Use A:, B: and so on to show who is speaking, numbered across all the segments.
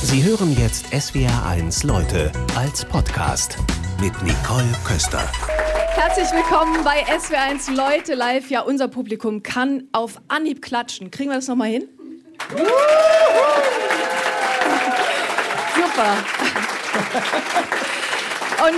A: Sie hören jetzt SWR1 Leute als Podcast mit Nicole Köster.
B: Herzlich willkommen bei SWR1 Leute live. Ja, unser Publikum kann auf Anhieb klatschen. Kriegen wir das nochmal hin? Super. Und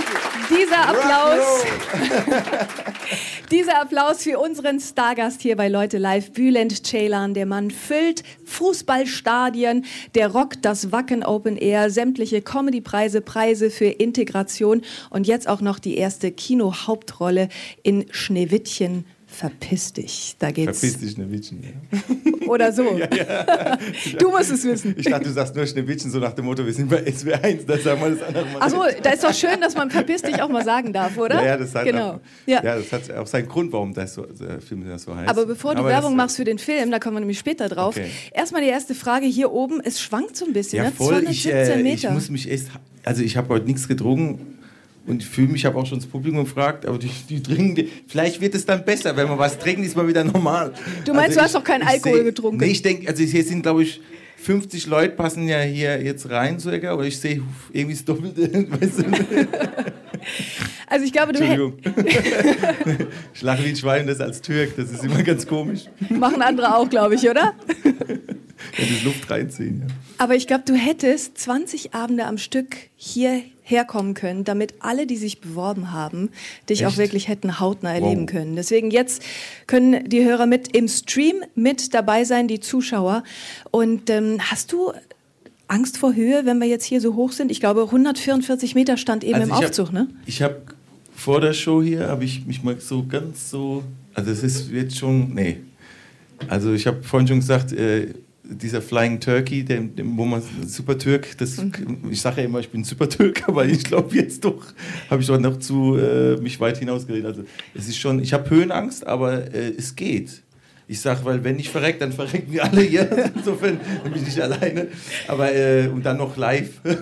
B: dieser Applaus für unseren Stargast hier bei Leute live, Bülent Ceylan. Der Mann füllt Fußballstadien, der rockt das Wacken Open Air, sämtliche Comedypreise, Preise für Integration und jetzt auch noch die erste Kino-Hauptrolle in Schneewittchen. Verpiss dich, da geht's.
C: Verpiss dich, Schneewittchen. Ja.
B: Oder so.
C: Ja.
B: Du musst es wissen.
C: Ich dachte, du sagst nur Schneewittchen, so nach dem Motto, wir sind bei SWR1, das sagen wir das andere Mal.
B: Achso, da ist doch schön, dass man verpiss dich auch mal sagen darf, oder?
C: Ja, das hat
B: genau.
C: Auch, ja, das hat auch seinen Grund, warum der Film das so heißt.
B: Aber bevor du Werbung machst für den Film, da kommen wir nämlich später drauf. Okay. Erstmal die erste Frage hier oben, es schwankt so ein bisschen,
C: ja,
B: ne?
C: Voll.
B: 217 Meter.
C: Ich muss mich echt, also ich habe heute nichts getrunken. Und ich fühle mich, ich habe auch schon das Publikum gefragt, aber die trinken, vielleicht wird es dann besser, wenn wir was trinken, ist mal wieder normal.
B: Du meinst, du hast doch keinen Alkohol getrunken?
C: Nee, ich denke, also hier sind, glaube ich, 50 Leute passen ja hier jetzt rein, circa, aber ich sehe irgendwie das Doppelte, weißt du?
B: Also ich glaube,
C: Entschuldigung. Ich lache wie ein Schwein, das als Türk, das ist immer ganz komisch.
B: Machen andere auch, glaube ich, oder?
C: Ja, die Luft reinziehen, ja.
B: Aber ich glaube, du hättest 20 Abende am Stück hierher kommen können, damit alle, die sich beworben haben, dich
C: Echt?
B: auch wirklich hätten hautnah erleben können. Deswegen jetzt können die Hörer mit im Stream mit dabei sein, die Zuschauer. Und hast du Angst vor Höhe, wenn wir jetzt hier so hoch sind? Ich glaube, 144 Meter stand eben im Aufzug, ne?
C: Ich habe vor der Show hier, habe ich mich mal so ganz so, also es ist jetzt schon, nee. Also ich habe vorhin schon gesagt, dieser Flying Turkey, wo man Super Türk, ich sage ja immer, ich bin Super Türk, aber ich glaube jetzt doch, habe ich doch noch zu mich weit hinausgeredet. Also es ist schon, ich habe Höhenangst, aber es geht. Ich sage, weil wenn ich verrecke, dann verrecken wir alle hier. Insofern bin ich nicht alleine. Aber und dann noch live. Live!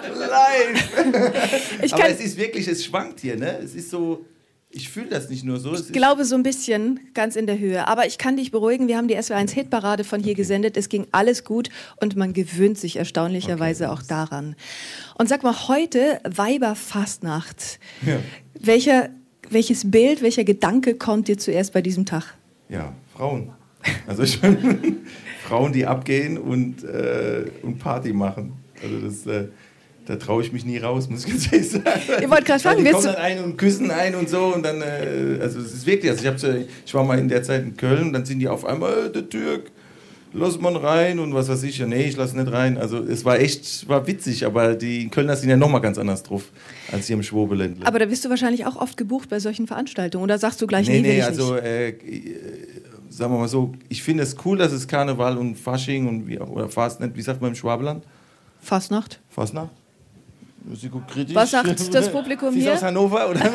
C: Aber es ist wirklich, es schwankt hier, ne? Es ist so. Ich fühle das nicht nur so.
B: Ich glaube so ein bisschen ganz in der Höhe. Aber ich kann dich beruhigen, wir haben die SWR1-Hitparade von hier gesendet. Es ging alles gut und man gewöhnt sich erstaunlicherweise auch daran. Und sag mal, heute Weiberfastnacht. Ja. Welches Bild, welcher Gedanke kommt dir zuerst bei diesem Tag?
C: Ja, Frauen. Also ich meine, Frauen, die abgehen und Party machen. Also das... Da traue ich mich nie raus, muss ich ganz ehrlich sagen.
B: Ihr wollt gerade fragen,
C: die kommen dann ein und küssen ein und so und dann, also es ist wirklich, also ich war mal in der Zeit in Köln und dann sind die auf einmal, der Türk, lass man rein und was weiß ich, ja, nee, ich lass nicht rein. Also es war witzig, aber die Kölner sind ja nochmal ganz anders drauf als hier im Schwobeländle.
B: Aber da bist du wahrscheinlich auch oft gebucht bei solchen Veranstaltungen oder sagst du gleich, nee, will ich
C: also,
B: nicht?
C: Sagen wir mal so, ich finde es cool, dass es Karneval und Fasching und oder Fastnacht, wie sagt man im Schwabeland?
B: Fastnacht.
C: Fastnacht?
B: Was sagt das Publikum hier?
C: Sie ist aus Hannover? Oder?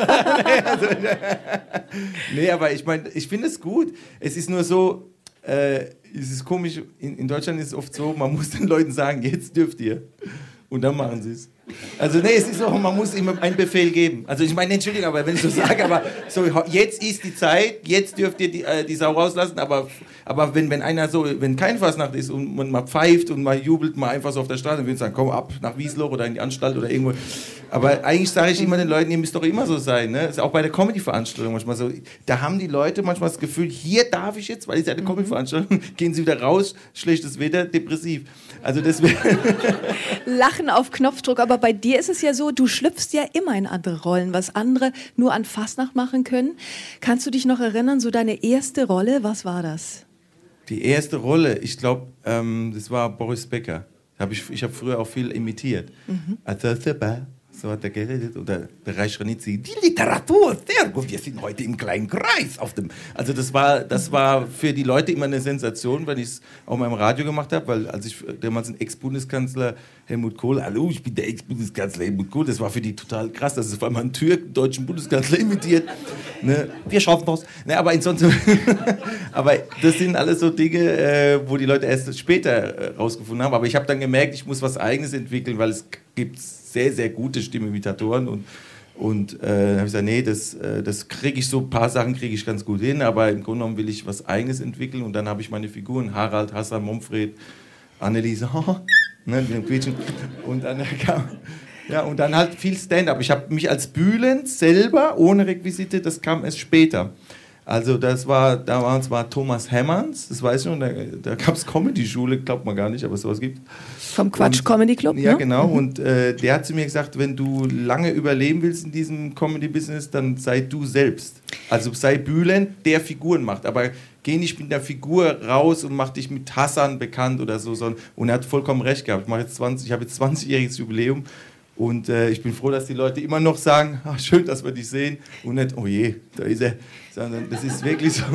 C: Nee, aber ich meine, ich finde es gut. Es ist nur so, es ist komisch, in Deutschland ist es oft so, man muss den Leuten sagen, jetzt dürft ihr. Und dann machen sie es. Also nee, es ist so, man muss immer einen Befehl geben. Also ich meine, Entschuldigung, aber wenn ich so sage, aber so, jetzt ist die Zeit, jetzt dürft ihr die Sau rauslassen, aber wenn einer so, wenn kein Fastnacht ist und man mal pfeift und mal jubelt, mal einfach so auf der Straße, dann würde ich sagen, komm ab nach Wiesloch oder in die Anstalt oder irgendwo. Aber eigentlich sage ich immer den Leuten, ihr müsst doch immer so sein. Ne? Das ist auch bei der Comedy-Veranstaltung manchmal so. Da haben die Leute manchmal das Gefühl, hier darf ich jetzt, weil es ja eine Comedy-Veranstaltung, gehen sie wieder raus, schlechtes Wetter, depressiv. Also deswegen.
B: Lachen auf Knopfdruck, aber bei dir ist es ja so, du schlüpfst ja immer in andere Rollen, was andere nur an Fastnacht machen können. Kannst du dich noch erinnern, so deine erste Rolle, was war das?
C: Die erste Rolle, ich glaube, das war Boris Becker. Ich habe früher auch viel imitiert. So hat er geredet. Oder der Reich Ranitzky, die Literatur, sehr gut, wir sind heute im kleinen Kreis. Also das war für die Leute immer eine Sensation, wenn ich es auch mal im Radio gemacht habe, weil als ich damals ein Ex-Bundeskanzler Helmut Kohl, hallo, ich bin der Ex-Bundeskanzler Helmut Kohl, das war für die total krass, dass es vor allem ein Türk einen deutschen Bundeskanzler imitiert. Ne? Wir schaffen das. Ne, aber aber das sind alles so Dinge, wo die Leute erst später rausgefunden haben. Aber ich habe dann gemerkt, ich muss was Eigenes entwickeln, weil es gibt sehr, sehr gute Stimmimitatoren und dann habe ich gesagt, nee, das kriege ich so, ein paar Sachen kriege ich ganz gut hin, aber im Grunde genommen will ich was Eigenes entwickeln und dann habe ich meine Figuren, Harald, Hassan, Momfred, Anneliese, Ne, mit dem Quietschen. Und dann und dann halt viel Stand-up. Ich habe mich als Bülent selber, ohne Requisite, das kam erst später. Also damals war Thomas Hemmerns, das weiß ich noch, da gab es Comedy-Schule, glaubt man gar nicht, aber es sowas gibt.
B: Vom Quatsch Comedy Club,
C: ja,
B: ne?
C: Genau. Und der hat zu mir gesagt, wenn du lange überleben willst in diesem Comedy-Business, dann sei du selbst. Also sei Bülent, der Figuren macht. Aber geh nicht mit der Figur raus und mach dich mit Hassan bekannt oder so. Und er hat vollkommen recht gehabt. Ich habe jetzt 20-jähriges Jubiläum. Und ich bin froh, dass die Leute immer noch sagen, ach, schön, dass wir dich sehen. Und nicht, oh je, da ist er. Sondern das ist wirklich so.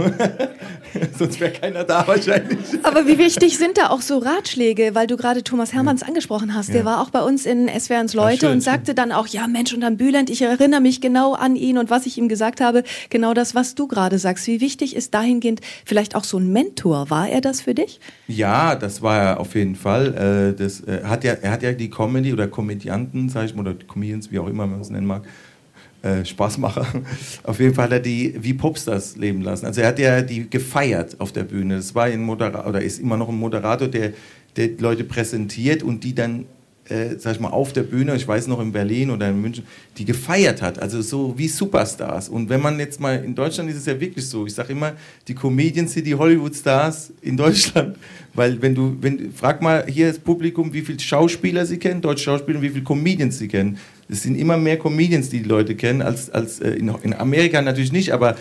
C: Sonst wäre keiner da wahrscheinlich.
B: Aber wie wichtig sind da auch so Ratschläge? Weil du gerade Thomas Hermanns angesprochen hast. Der war auch bei uns in SWR1 Leute und sagte dann auch, ja Mensch, und dann Bülent, ich erinnere mich genau an ihn und was ich ihm gesagt habe. Genau das, was du gerade sagst. Wie wichtig ist dahingehend vielleicht auch so ein Mentor? War er das für dich?
C: Ja, das war er auf jeden Fall. Er hat ja die Comedy oder Komödianten, sag ich mal, oder Comedians, wie auch immer man es nennen mag, Spaßmacher. Auf jeden Fall hat er die wie Popstars leben lassen. Also er hat ja die gefeiert auf der Bühne. Das war ist immer noch ein Moderator, der Leute präsentiert und die dann, sag ich mal, auf der Bühne, ich weiß noch in Berlin oder in München, die gefeiert hat. Also so wie Superstars. Und wenn man jetzt mal, in Deutschland ist es ja wirklich so, ich sage immer, die Comedians sind die Hollywood-Stars in Deutschland. Weil frag mal hier das Publikum, wie viele Schauspieler sie kennen, deutsche Schauspieler, und wie viele Comedians sie kennen. Es sind immer mehr Comedians, die Leute kennen, als in Amerika natürlich nicht, aber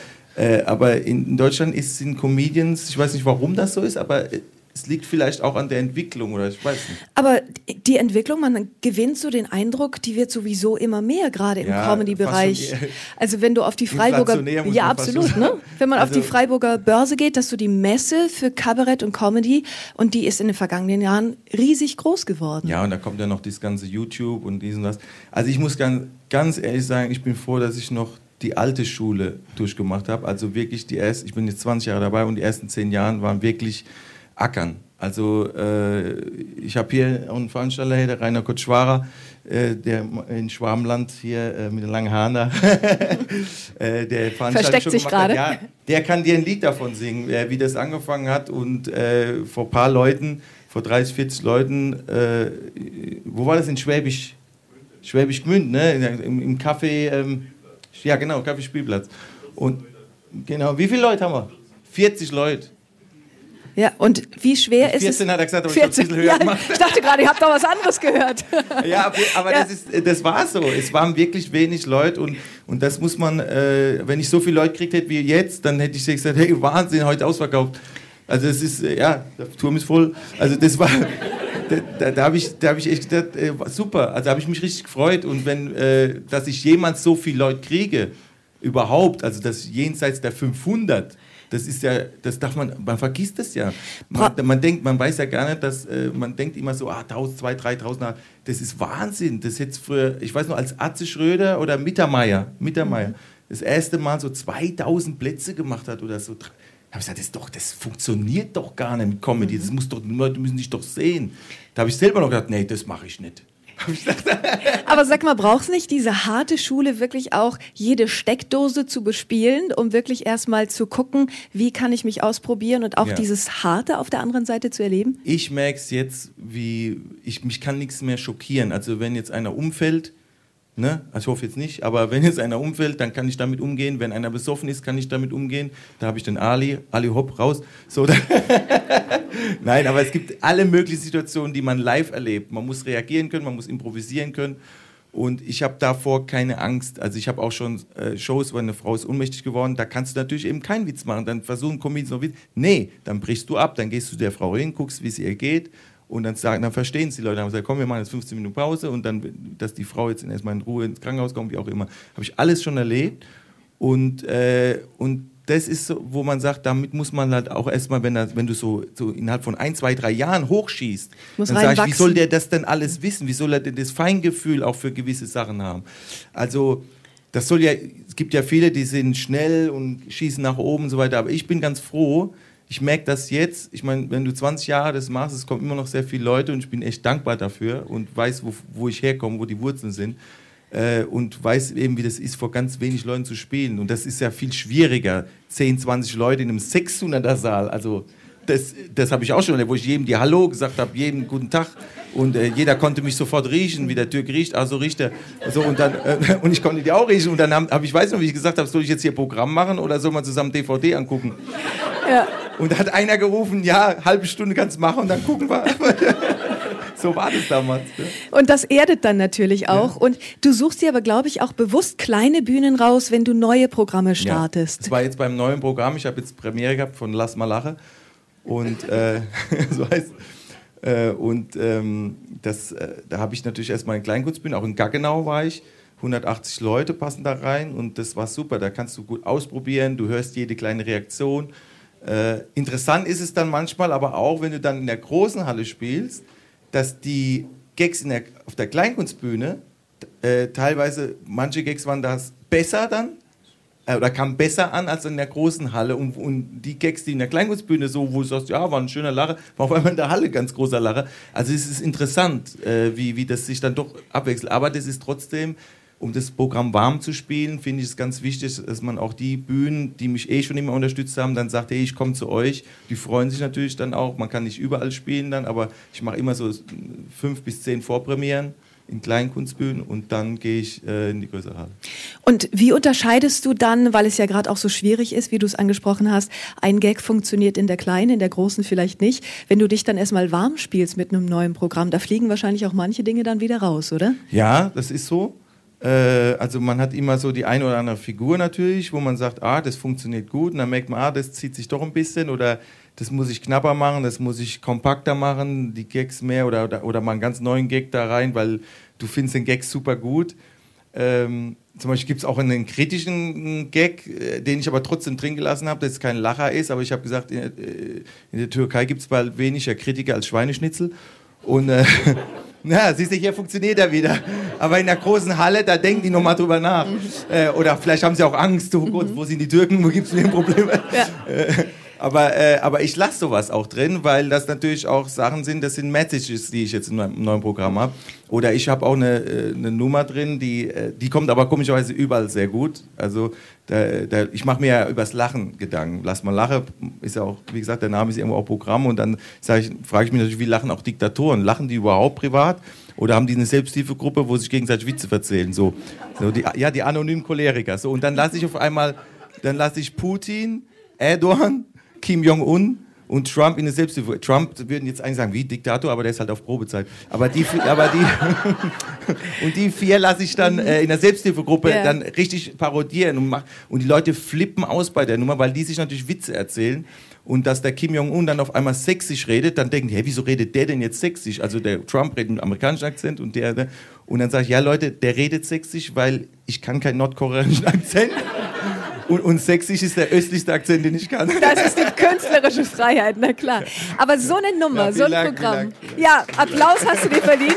C: in Deutschland sind Comedians, ich weiß nicht, warum das so ist, aber es liegt vielleicht auch an der Entwicklung oder ich weiß nicht.
B: Aber die Entwicklung, man gewinnt so den Eindruck, die wird sowieso immer mehr, gerade im Comedy-Bereich. Also wenn du auf die Freiburger... Ja, absolut, ne? Wenn man auf die Freiburger Börse geht, dass so die Messe für Kabarett und Comedy, und die ist in den vergangenen Jahren riesig groß geworden.
C: Ja, und da kommt ja noch das ganze YouTube und dies und das. Also ich muss ganz ehrlich sagen, ich bin froh, dass ich noch die alte Schule durchgemacht habe. Also wirklich ich bin jetzt 20 Jahre dabei und die ersten 10 Jahre waren wirklich ackern. Also ich habe hier einen Veranstalter, der Rainer Kotschwara, der in Schwabenland hier mit den langen Haaren da, der
B: versteckt sich gerade.
C: Ja, der kann dir ein Lied davon singen, wie das angefangen hat und vor ein paar Leuten, vor 30, 40 Leuten, wo war das, in Schwäbisch Gmünd, ne? Im Café, ja genau, Café Spielplatz. Und genau, wie viele Leute haben wir? 40 Leute.
B: Ja, und wie schwer ist es?
C: 14 hat er gesagt, aber 14, ich ein bisschen höher gemacht.
B: Ich dachte gerade, ihr habt doch was anderes gehört.
C: Ja, aber ja. Das war so. Es waren wirklich wenig Leute und das muss man, wenn ich so viele Leute gekriegt hätte wie jetzt, dann hätte ich gesagt, hey, Wahnsinn, heute ausverkauft. Also es ist, ja, der Turm ist voll. Also das war, da hab ich echt gedacht, super. Also habe ich mich richtig gefreut und dass ich jemals so viele Leute kriege, überhaupt, also das jenseits der 500, das ist ja, das darf man vergisst das ja. Man weiß ja gar nicht, dass, man denkt immer so, 1.000, 2.000, 3.000, das ist Wahnsinn. Das jetzt früher, ich weiß noch, als Atze Schröder oder Mittermeier, das erste Mal so 2.000 Plätze gemacht hat oder so. Da habe ich gesagt, das funktioniert doch gar nicht mit Comedy, das muss doch, die Leute müssen dich doch sehen. Da habe ich selber noch gedacht, nee, das mache ich nicht.
B: Aber sag mal, brauchst nicht diese harte Schule wirklich auch jede Steckdose zu bespielen, um wirklich erstmal zu gucken, wie kann ich mich ausprobieren und auch dieses Harte auf der anderen Seite zu erleben?
C: Ich merke es jetzt, mich kann nichts mehr schockieren. Also wenn jetzt einer umfällt, ne? Also ich hoffe jetzt nicht, aber wenn jetzt einer umfällt, dann kann ich damit umgehen. Wenn einer besoffen ist, kann ich damit umgehen. Da habe ich den Ali Hopp raus. So, nein, aber es gibt alle möglichen Situationen, die man live erlebt. Man muss reagieren können, man muss improvisieren können. Und ich habe davor keine Angst. Also ich habe auch schon Shows, wo eine Frau ist ohnmächtig geworden, da kannst du natürlich eben keinen Witz machen. Dann versuchen Comedians noch Witz. Nee, dann brichst du ab, dann gehst du der Frau hin, guckst, wie es ihr geht. Und dann verstehen es die Leute. Dann haben gesagt, komm, wir machen jetzt 15 Minuten Pause und dann, dass die Frau jetzt erstmal in Ruhe ins Krankenhaus kommt, wie auch immer. Habe ich alles schon erlebt. Und das ist so, wo man sagt, damit muss man halt auch erstmal, wenn du so innerhalb von 1, 2, 3 Jahren hochschießt, dann sage ich, wie soll der das denn alles wissen? Wie soll er denn das Feingefühl auch für gewisse Sachen haben? Also, es gibt ja viele, die sind schnell und schießen nach oben und so weiter, aber ich bin ganz froh. Ich merke das jetzt, ich meine, wenn du 20 Jahre das machst, es kommen immer noch sehr viele Leute und ich bin echt dankbar dafür und weiß, wo ich herkomme, wo die Wurzeln sind und weiß eben, wie das ist, vor ganz wenig Leuten zu spielen. Und das ist ja viel schwieriger, 10, 20 Leute in einem 600er Saal, also das habe ich auch schon, wo ich jedem die Hallo gesagt habe, jedem guten Tag. Und jeder konnte mich sofort riechen, wie der Türk riecht, so riecht er. So, und ich konnte die auch riechen. Und dann habe ich weiß noch, wie ich gesagt habe, soll ich jetzt hier Programm machen oder soll man zusammen DVD angucken? Ja. Und da hat einer gerufen, ja, halbe Stunde kannst du machen und dann gucken wir. So war das damals. Ne?
B: Und das erdet dann natürlich auch. Ja. Und du suchst dir aber, glaube ich, auch bewusst kleine Bühnen raus, wenn du neue Programme startest.
C: Ja. Das war jetzt beim neuen Programm. Ich habe jetzt Premiere gehabt von Lass mal lache. Und so heißt da habe ich natürlich erstmal in Kleinkunstbühnen, auch in Gaggenau war ich. 180 Leute passen da rein und das war super. Da kannst du gut ausprobieren, du hörst jede kleine Reaktion. Interessant ist es dann manchmal aber auch, wenn du dann in der großen Halle spielst, dass die Gags auf der Kleinkunstbühne, teilweise, manche Gags waren das besser dann, oder kamen besser an als in der großen Halle. Und die Gags, die in der Kleinkunstbühne so, wo du sagst, ja, war ein schöner Lacher, war auf einmal in der Halle ganz großer Lacher. Also es ist interessant, wie das sich dann doch abwechselt. Aber das ist trotzdem, um das Programm warm zu spielen, finde ich es ganz wichtig, dass man auch die Bühnen, die mich schon immer unterstützt haben, dann sagt, hey, ich komme zu euch. Die freuen sich natürlich dann auch. Man kann nicht überall spielen dann, aber ich mache immer so 5 bis 10 Vorpremieren in Kleinkunstbühnen und dann gehe ich in die größere Halle.
B: Und wie unterscheidest du dann, weil es ja gerade auch so schwierig ist, wie du es angesprochen hast, ein Gag funktioniert in der kleinen, in der großen vielleicht nicht, wenn du dich dann erstmal warm spielst mit einem neuen Programm, da fliegen wahrscheinlich auch manche Dinge dann wieder raus, oder?
C: Ja, das ist so. Also man hat immer so die eine oder andere Figur natürlich, wo man sagt, das funktioniert gut und dann merkt man, das zieht sich doch ein bisschen oder das muss ich knapper machen, das muss ich kompakter machen, die Gags mehr oder mal einen ganz neuen Gag da rein, weil du findest den Gag super gut. Zum Beispiel gibt es auch einen kritischen Gag, den ich aber trotzdem drin gelassen habe, dass es kein Lacher ist, aber ich habe gesagt, in der Türkei gibt es bald weniger Kritiker als Schweineschnitzel und na, siehst du, hier funktioniert er wieder. Aber in der großen Halle, da denken die nochmal drüber nach. Oder vielleicht haben sie auch Angst, oh Gott, wo sind die Türken, wo gibt es denn Probleme? Ja. Aber ich lasse sowas auch drin, weil das natürlich auch Sachen sind, das sind Messages, die ich jetzt in meinem neuen Programm habe. Oder ich habe auch eine Nummer drin, die kommt aber komischerweise überall sehr gut. Also ich mache mir ja übers Lachen Gedanken. Lass mal lachen, ist ja auch, wie gesagt, der Name ist irgendwo auch Programm. Und dann frage ich mich natürlich, wie lachen auch Diktatoren? Lachen die überhaupt privat? Oder haben die eine Selbsthilfegruppe, wo sich gegenseitig Witze erzählen? So die anonymen Choleriker. So, und dann lasse ich Putin, Erdogan, Kim Jong-un und Trump in eine Selbsthilfe. Trump würden jetzt eigentlich sagen, wie Diktator, aber der ist halt auf Probezeit. Und die 4 lasse ich dann in der Selbsthilfegruppe dann richtig parodieren und die Leute flippen aus bei der Nummer, weil die sich natürlich Witze erzählen. Und dass der Kim Jong-un dann auf einmal sächsisch redet, dann denken die, wieso redet der denn jetzt sächsisch? Also der Trump redet mit amerikanischen Akzent und der. Und dann sage ich, ja Leute, der redet sächsisch, weil ich kann keinen nordkoreanischen Akzent. Und sächsisch ist der östlichste Akzent, den ich kann.
B: Das ist die künstlerische Freiheit, na klar. Aber so eine Nummer, so ein Programm. Ja, Applaus hast du dir verdient.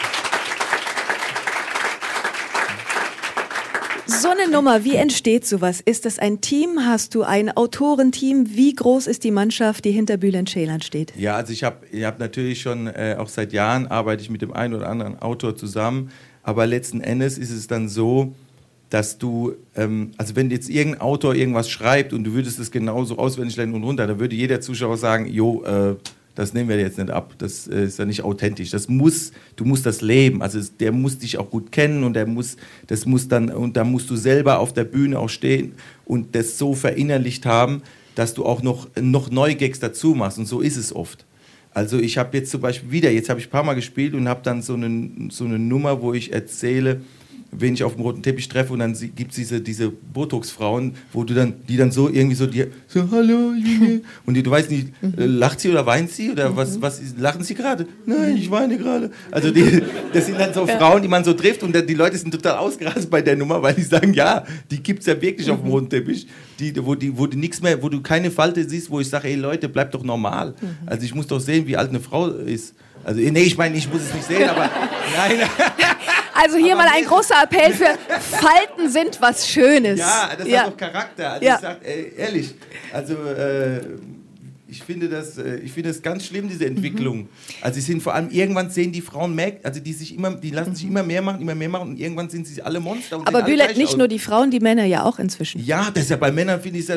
B: So eine Nummer, wie entsteht sowas? Ist das ein Team? Hast du ein Autorenteam? Wie groß ist die Mannschaft, die hinter Bülent Ceylan steht?
C: Ja, also ich hab natürlich schon, auch seit Jahren arbeite ich mit dem einen oder anderen Autor zusammen. Aber letzten Endes ist es dann so, dass du, also wenn jetzt irgendein Autor irgendwas schreibt und du würdest es genauso auswendig lernen und runter, dann würde jeder Zuschauer sagen, das nehmen wir jetzt nicht ab, das ist ja nicht authentisch. Du musst das leben, also der muss dich auch gut kennen und da musst du selber auf der Bühne auch stehen und das so verinnerlicht haben, dass du auch noch neue Gags dazu machst und so ist es oft. Also ich habe jetzt zum Beispiel jetzt habe ich ein paar Mal gespielt und habe dann so eine Nummer, wo ich erzähle, wen ich auf dem roten Teppich treffe und dann gibt es diese Botox-Frauen, die dann so irgendwie so hallo, und du weißt nicht, lacht sie oder weint sie oder was lachen sie gerade? Nein, ich weine gerade. Also das sind dann so Frauen, die man so trifft und die Leute sind total ausgerastet bei der Nummer, weil die sagen, ja, die gibt es ja wirklich auf dem roten Teppich, wo du nichts mehr, wo du keine Falte siehst, wo ich sage, ey Leute, bleibt doch normal. Also ich muss doch sehen, wie alt eine Frau ist. Also ich meine, ich muss es nicht sehen, aber nein.
B: Also hier mal ein großer Appell für Falten sind was Schönes.
C: Ja, das hat doch Charakter. Also ich sag, ehrlich, also ich finde das ganz schlimm, diese Entwicklung. Also es sind vor allem, irgendwann sehen die Frauen, die lassen sich immer mehr machen und irgendwann sind sie alle Monster. Und
B: aber Bülent, nicht nur die Frauen, die Männer ja auch inzwischen.
C: Ja, das ist ja bei Männern, finde ich es ja noch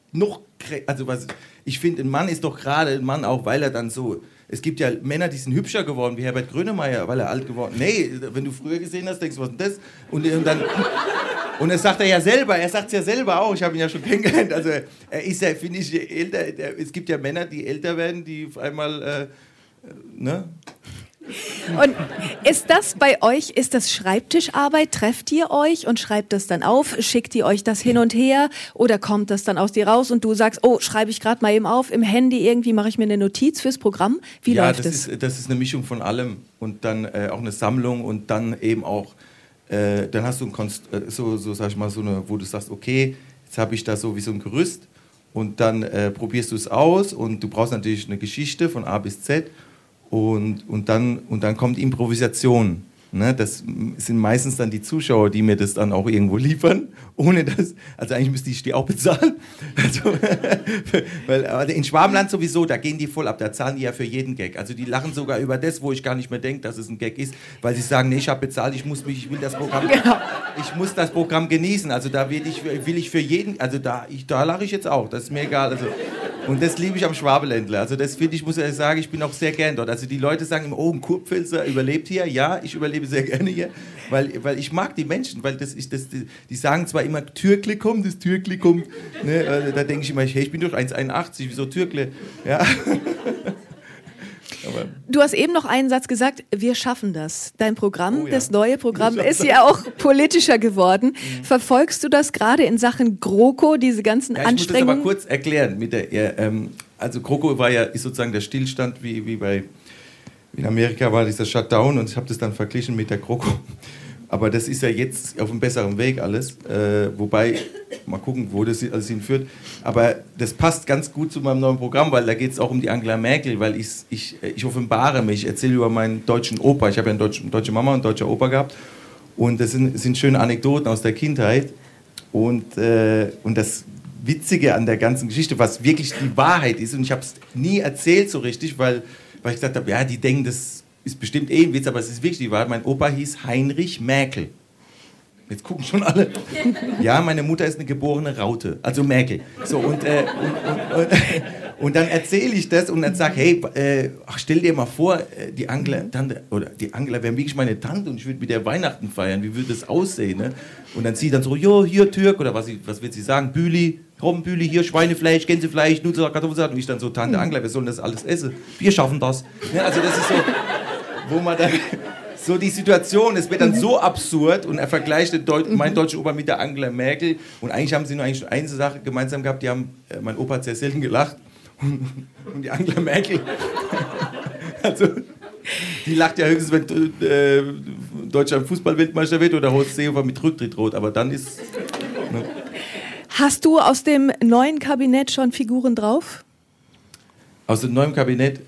C: noch, also ich finde, ein Mann ist doch gerade ein Mann auch, weil er dann so, es gibt ja Männer, die sind hübscher geworden, wie Herbert Grönemeyer, weil er alt geworden ist. Nee, wenn du früher gesehen hast, denkst du, was ist denn das? Und das sagt er ja selber, er sagt es ja selber auch, ich habe ihn ja schon kennengelernt, also er ist ja, finde ich, älter, es gibt ja Männer, die älter werden, die auf einmal, ne?
B: Und ist das bei euch, ist das Schreibtischarbeit? Trefft ihr euch und schreibt das dann auf? Schickt ihr euch das hin und her? Oder kommt das dann aus dir raus und du sagst, oh, schreibe ich gerade mal eben auf, im Handy irgendwie mache ich mir eine Notiz fürs Programm? Wie läuft das?
C: Ja, das ist eine Mischung von allem und dann auch eine Sammlung und dann eben auch, dann hast du sag ich mal, so eine, wo du sagst, okay, jetzt habe ich da so wie so ein Gerüst und dann probierst du es aus und du brauchst natürlich eine Geschichte von A bis Z. Und dann kommt Improvisation. Ne? Das sind meistens dann die Zuschauer, die mir das dann auch irgendwo liefern, ohne das, also eigentlich müsste ich die auch bezahlen. Also, weil in Schwabenland sowieso, da gehen die voll ab, da zahlen die ja für jeden Gag. Also die lachen sogar über das, wo ich gar nicht mehr denke, dass es ein Gag ist, weil sie sagen, nee, ich habe bezahlt, ich muss das Programm genießen. Also da will ich für jeden, also da lache ich jetzt auch, das ist mir egal. Also, und das liebe ich am Schwabeländler. Also das finde ich, muss ich sagen, ich bin auch sehr gern dort. Also die Leute sagen immer, oh, ein Kurpfälzer überlebt hier. Ja, ich überlebe sehr gerne hier, weil ich mag die Menschen, weil die sagen zwar immer, Türkle kommt. Ne? Da denke ich immer, hey, ich bin doch 1,81, wieso Türkle? Ja. Aber
B: du hast eben noch einen Satz gesagt, wir schaffen das. Dein Programm, das neue Programm, ist ja auch politischer geworden. Verfolgst du das gerade in Sachen GroKo, diese ganzen Anstrengungen? Ich muss das
C: aber kurz erklären. Also GroKo ist sozusagen der Stillstand, wie in Amerika war dieser Shutdown und ich habe das dann verglichen mit der GroKo. Aber das ist ja jetzt auf einem besseren Weg alles, wobei, mal gucken, wo das alles hinführt. Aber das passt ganz gut zu meinem neuen Programm, weil da geht es auch um die Angela Merkel, weil ich offenbare mich, ich erzähle über meinen deutschen Opa. Ich habe ja eine deutsche Mama und einen deutschen Opa gehabt und das sind schöne Anekdoten aus der Kindheit und das Witzige an der ganzen Geschichte, was wirklich die Wahrheit ist und ich habe es nie erzählt so richtig, weil ich gesagt habe, ja, die denken, das ist bestimmt ein Witz, aber es ist wirklich die Wahrheit. Mein Opa hieß Heinrich Merkel. Jetzt gucken schon alle. Ja, meine Mutter ist eine geborene Raute, also Merkel. So, und dann erzähle ich das und dann sage, hey, stell dir mal vor, die Angela wäre wirklich meine Tante und ich würde mit der Weihnachten feiern. Wie würde das aussehen? Ne? Und dann sie dann so, jo, hier Türk, oder was wird sie sagen? Büli, Robbenbüli, hier Schweinefleisch, Gänsefleisch, Nudelsalat, Kartoffelsalat. Und ich dann so, Tante Angela, wir sollen das alles essen. Wir schaffen das. Ja, also das ist so, wo man dann so die Situation, es wird dann so absurd und er vergleicht meinen deutschen Opa mit der Angela Merkel und eigentlich haben sie nur eine Sache gemeinsam gehabt, mein Opa hat sehr selten gelacht und die Angela Merkel, also die lacht ja höchstens, wenn Deutschland Fußball-Weltmeister wird oder Horst Seehofer mit Rücktritt droht, aber dann ist... Ne.
B: Hast du aus dem neuen Kabinett schon Figuren drauf?
C: Aus dem neuen Kabinett?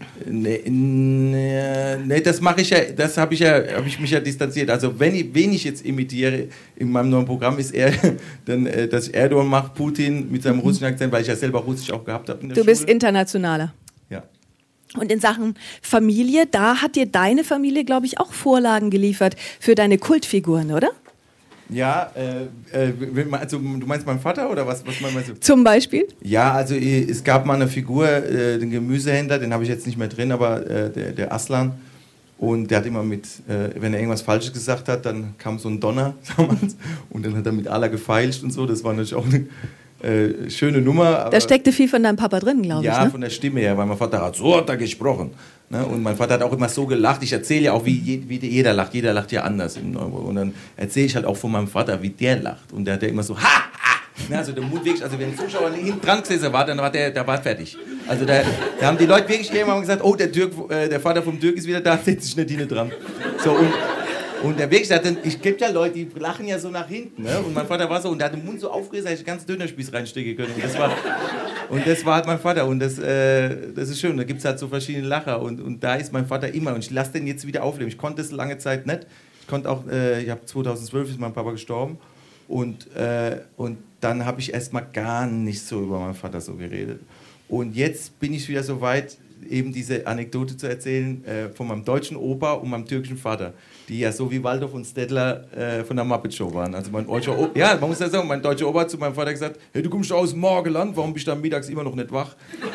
C: Nee, das mache ich ja, habe ich mich ja distanziert. Also wen ich jetzt imitiere in meinem neuen Programm ist dann, dass ich Erdogan mache, Putin mit seinem russischen Akzent, weil ich ja selber Russisch auch gehabt habe in der Schule.
B: Du bist internationaler.
C: Ja.
B: Und in Sachen Familie, da hat dir deine Familie, glaube ich, auch Vorlagen geliefert für deine Kultfiguren, oder?
C: Ja, also du meinst meinen Vater oder was meinst du?
B: Zum Beispiel?
C: Ja, also es gab mal eine Figur, den Gemüsehändler, den habe ich jetzt nicht mehr drin, aber der Aslan. Und der hat immer wenn er irgendwas Falsches gesagt hat, dann kam so ein Donner damals und dann hat er mit Allah gefeilscht und so. Das war natürlich auch eine schöne Nummer.
B: Da steckte viel von deinem Papa drin, glaube ich.
C: Ja,
B: ne?
C: Von der Stimme her, weil mein Vater hat gesprochen. Ne? Und mein Vater hat auch immer so gelacht. Ich erzähle ja auch, wie jeder lacht. Jeder lacht ja anders. Und dann erzähle ich halt auch von meinem Vater, wie der lacht. Und der hat ja immer so, ha, ha. Ne? Also der Mund wirklich, also wenn ein Zuschauer hinten dran gesessen war, dann war der fertig. Also da haben die Leute wirklich irgendwann gesagt, oh, der Vater vom Türk ist wieder da, setzt sich eine Diene dran. So, und der wirklich sagte, ich gibt ja Leute, die lachen ja so nach hinten. Ne? Und mein Vater war so, und der hat den Mund so aufgerissen, dass ich ganz Dönerspieß reinstecken können. Und das war halt mein Vater. Und das ist schön. Da gibt es halt so verschiedene Lacher. Und da ist mein Vater immer. Und ich lasse den jetzt wieder aufleben. Ich konnte es lange Zeit nicht. Ich konnte auch, 2012 ist mein Papa gestorben. Und dann habe ich erstmal gar nicht so über meinen Vater so geredet. Und jetzt bin ich wieder so weit, eben diese Anekdote zu erzählen von meinem deutschen Opa und meinem türkischen Vater, die ja so wie Waldorf und Stettler von der Muppet Show waren. Also mein deutscher Opa, ja, man muss ja sagen, mein deutscher Opa hat zu meinem Vater gesagt, hey, du kommst aus dem Morgenland, warum bist du dann mittags immer noch nicht wach?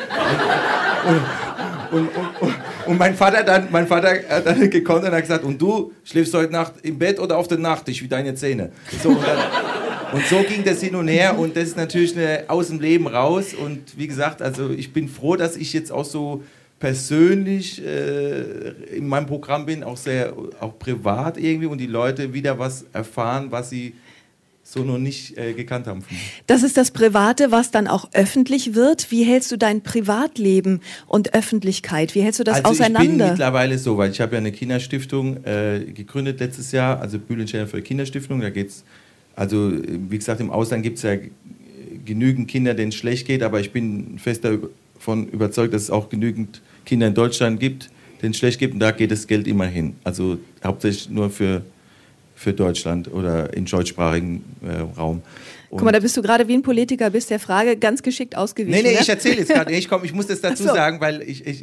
C: Und mein Vater hat dann gekonnt und hat gesagt, und du schläfst heute Nacht im Bett oder auf dem Nachttisch wie deine Zähne? So, und so ging das hin und her und das ist natürlich aus dem Leben raus und wie gesagt, also ich bin froh, dass ich jetzt auch so persönlich in meinem Programm bin, auch privat irgendwie und die Leute wieder was erfahren, was sie so noch nicht gekannt haben.
B: Das ist das Private, was dann auch öffentlich wird. Wie hältst du dein Privatleben und Öffentlichkeit? Wie hältst du das auseinander?
C: Ich bin mittlerweile so, weil ich habe ja eine Kinderstiftung gegründet letztes Jahr, also Bülent Ceylan für Kinderstiftung. Da geht's, also wie gesagt, im Ausland gibt es ja genügend Kinder, denen es schlecht geht, aber ich bin fest davon überzeugt, dass es auch genügend Kinder in Deutschland gibt, denen es schlecht geht und da geht das Geld immer hin. Also hauptsächlich nur für Deutschland oder im deutschsprachigen Raum.
B: Guck mal, da bist du gerade wie ein Politiker, bist der Frage ganz geschickt ausgewichen.
C: Nee,
B: ne?
C: ich erzähle jetzt gerade. Ich muss das dazu sagen, weil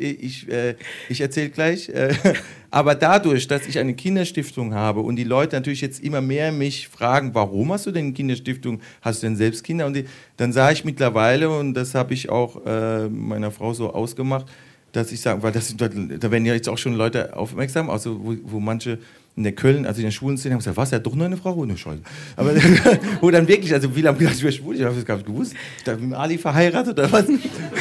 C: ich erzähle gleich. Aber dadurch, dass ich eine Kinderstiftung habe und die Leute natürlich jetzt immer mehr mich fragen, warum hast du denn eine Kinderstiftung? Hast du denn selbst Kinder? Und dann sage ich mittlerweile, und das habe ich auch meiner Frau so ausgemacht, dass ich sage, weil da werden ja jetzt auch schon Leute aufmerksam, also wo manche in der Köln, also in der schwulen Szene, haben gesagt, was, er hat doch nur eine Frau? Oh, ne Scheiße. Aber wo dann wirklich, also viele haben gedacht, ich wäre schwul, ich habe das gar nicht gewusst. Ich dachte, mit Ali verheiratet oder was?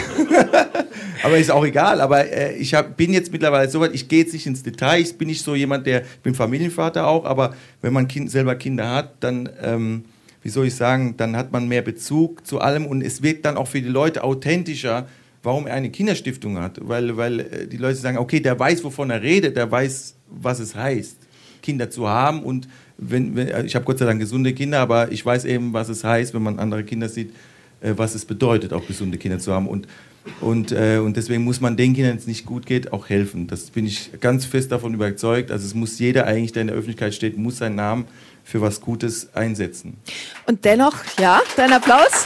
C: Aber ist auch egal, aber bin jetzt mittlerweile so weit, ich gehe jetzt nicht ins Detail, ich bin nicht so jemand, ich bin Familienvater auch, aber wenn man selber Kinder hat, dann, wie soll ich sagen, dann hat man mehr Bezug zu allem und es wirkt dann auch für die Leute authentischer, warum er eine Kinderstiftung hat, weil die Leute sagen, okay, der weiß, wovon er redet, der weiß, was es heißt, Kinder zu haben und ich habe Gott sei Dank gesunde Kinder, aber ich weiß eben, was es heißt, wenn man andere Kinder sieht, was es bedeutet, auch gesunde Kinder zu haben und deswegen muss man den Kindern, denen es nicht gut geht, auch helfen. Das bin ich ganz fest davon überzeugt. Also es muss jeder eigentlich, der in der Öffentlichkeit steht, muss seinen Namen für was Gutes einsetzen.
B: Und dennoch, ja, dein Applaus.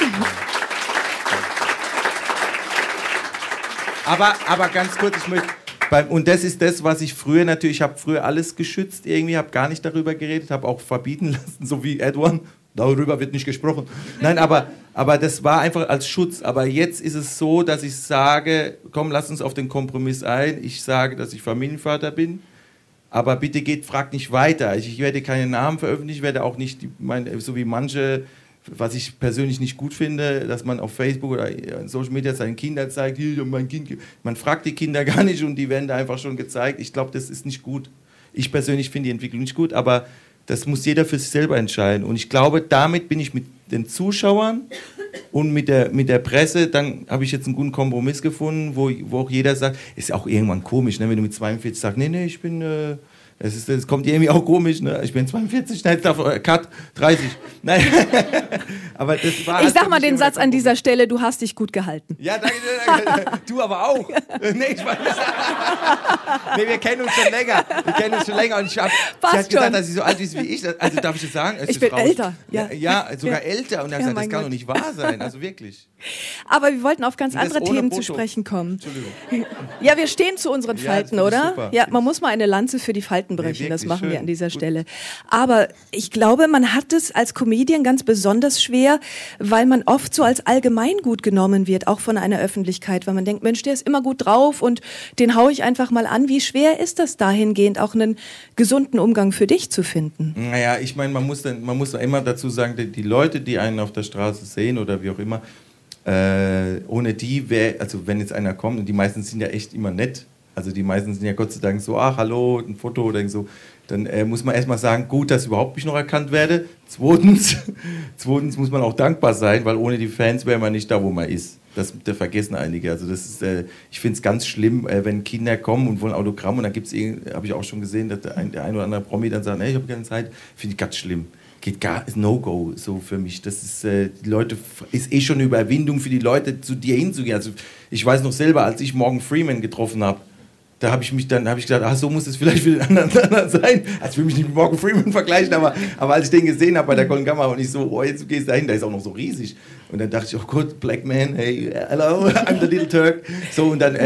C: Aber ganz kurz, und das ist das, was ich früher natürlich, ich habe früher alles geschützt irgendwie, habe gar nicht darüber geredet, habe auch verbieten lassen, so wie Edwin, darüber wird nicht gesprochen. Nein, aber das war einfach als Schutz. Aber jetzt ist es so, dass ich sage, komm, lass uns auf den Kompromiss ein. Ich sage, dass ich Familienvater bin, aber bitte fragt nicht weiter. Ich werde keine Namen veröffentlichen, ich werde auch nicht, so wie manche, was ich persönlich nicht gut finde, dass man auf Facebook oder in Social Media seinen Kindern zeigt, hier, mein Kind. Man fragt die Kinder gar nicht und die werden da einfach schon gezeigt. Ich glaube, das ist nicht gut. Ich persönlich finde die Entwicklung nicht gut, aber das muss jeder für sich selber entscheiden. Und ich glaube, damit bin ich mit den Zuschauern und mit der Presse, dann habe ich jetzt einen guten Kompromiss gefunden, wo auch jeder sagt, ist auch irgendwann komisch, ne, wenn du mit 42 sagst, nee, ich bin... Es kommt irgendwie auch komisch, ne? Ich bin 42, nein, Cut, 30. Nein. Aber das war.
B: Ich sag mal den Satz an dieser Stelle, du hast dich gut gehalten.
C: Ja, danke. Du aber auch. Nee, ich weiß nicht. Nee, wir kennen uns schon länger. Und sie hat gesagt, dass sie so alt ist wie ich. Also darf ich das sagen?
B: Ich bin älter.
C: Ja, sogar älter. Und dann hat gesagt, das kann doch nicht wahr sein. Also wirklich.
B: Aber wir wollten auf ganz andere Themen zu sprechen kommen. Entschuldigung. Ja, wir stehen zu unseren Falten, oder? Super. Ja, man muss mal eine Lanze für die Falten brechen, nee, das machen schön. Wir an dieser Stelle. Aber ich glaube, man hat es als Comedian ganz besonders schwer, weil man oft so als Allgemeingut genommen wird, auch von einer Öffentlichkeit, weil man denkt, Mensch, der ist immer gut drauf und den haue ich einfach mal an. Wie schwer ist das dahingehend, auch einen gesunden Umgang für dich zu finden?
C: Naja, ich meine, man muss immer dazu sagen, die Leute, die einen auf der Straße sehen oder wie auch immer, ohne die also wenn jetzt einer kommt, und die meisten sind ja echt immer nett, also die meisten sind ja Gott sei Dank so, ach, hallo, ein Foto oder so. Dann muss man erstmal sagen, gut, dass überhaupt nicht noch erkannt werde. Zweitens muss man auch dankbar sein, weil ohne die Fans wäre man nicht da, wo man ist. Das vergessen einige. Also das ist, ich finde es ganz schlimm, wenn Kinder kommen und wollen Autogramm und dann gibt es, habe ich auch schon gesehen, dass der ein oder andere Promi dann sagt, hey, ich habe keine Zeit. Finde ich ganz schlimm. Ist No-Go so für mich. Das ist, die Leute, ist schon eine Überwindung für die Leute, zu dir hinzugehen. Also ich weiß noch selber, als ich Morgan Freeman getroffen habe, da habe ich gedacht, so muss es vielleicht für den anderen sein. Also ich will mich nicht mit Morgan Freeman vergleichen, aber als ich den gesehen habe bei der Golden Kamera und ich so, oh, jetzt gehst du dahin, der ist auch noch so riesig. Und dann dachte ich, oh Gott, Black Man, hey, hello, I'm the little Turk. So, und dann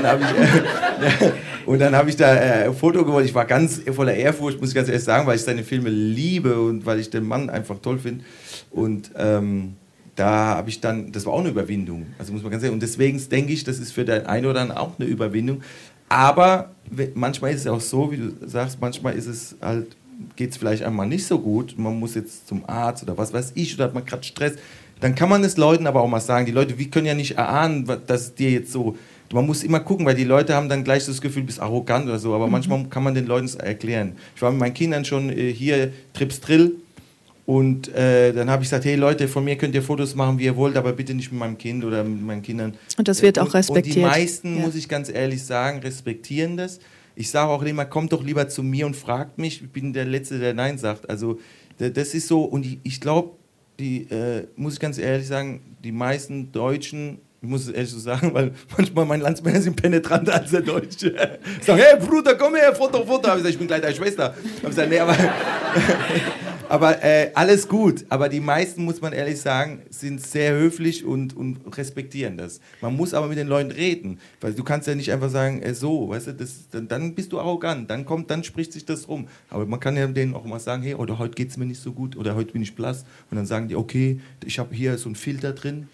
C: habe ich da ein Foto gemacht. Ich war ganz voller Ehrfurcht, muss ich ganz ehrlich sagen, weil ich seine Filme liebe und weil ich den Mann einfach toll finde. Und da habe ich dann, das war auch eine Überwindung, also muss man ganz ehrlich, und deswegen denke ich, das ist für den einen oder anderen auch eine Überwindung. Aber manchmal ist es auch so, wie du sagst, manchmal ist es halt, geht es vielleicht einmal nicht so gut, man muss jetzt zum Arzt oder was weiß ich, oder hat man gerade Stress, dann kann man es Leuten aber auch mal sagen. Die Leute, wir können ja nicht erahnen, dass es dir jetzt so, man muss immer gucken, weil die Leute haben dann gleich das Gefühl, du bist arrogant oder so, aber manchmal kann man den Leuten es erklären. Ich war mit meinen Kindern schon hier, Trips Drill, und dann habe ich gesagt, hey Leute, von mir könnt ihr Fotos machen, wie ihr wollt, aber bitte nicht mit meinem Kind oder mit meinen Kindern.
B: Und das wird auch respektiert.
C: Und die meisten, muss ich ganz ehrlich sagen, respektieren das. Ich sage auch immer, kommt doch lieber zu mir und fragt mich. Ich bin der Letzte, der Nein sagt. Also das ist so, und ich glaube, muss ich ganz ehrlich sagen, die meisten Deutschen, ich muss es ehrlich so sagen, weil manchmal meine Landsmänner sind penetranter als der Deutsche. Ich sage, hey Bruder, komm her, Foto. Ich sage, ich bin gleich deine Schwester. Ich sage, nee, aber alles gut. Aber die meisten, muss man ehrlich sagen, sind sehr höflich und respektieren das. Man muss aber mit den Leuten reden, weil du kannst ja nicht einfach sagen, so, weißt du, dann bist du arrogant, dann spricht sich das rum. Aber man kann ja denen auch mal sagen, hey, oder heute geht es mir nicht so gut, oder heute bin ich blass. Und dann sagen die, okay, ich habe hier so einen Filter drin.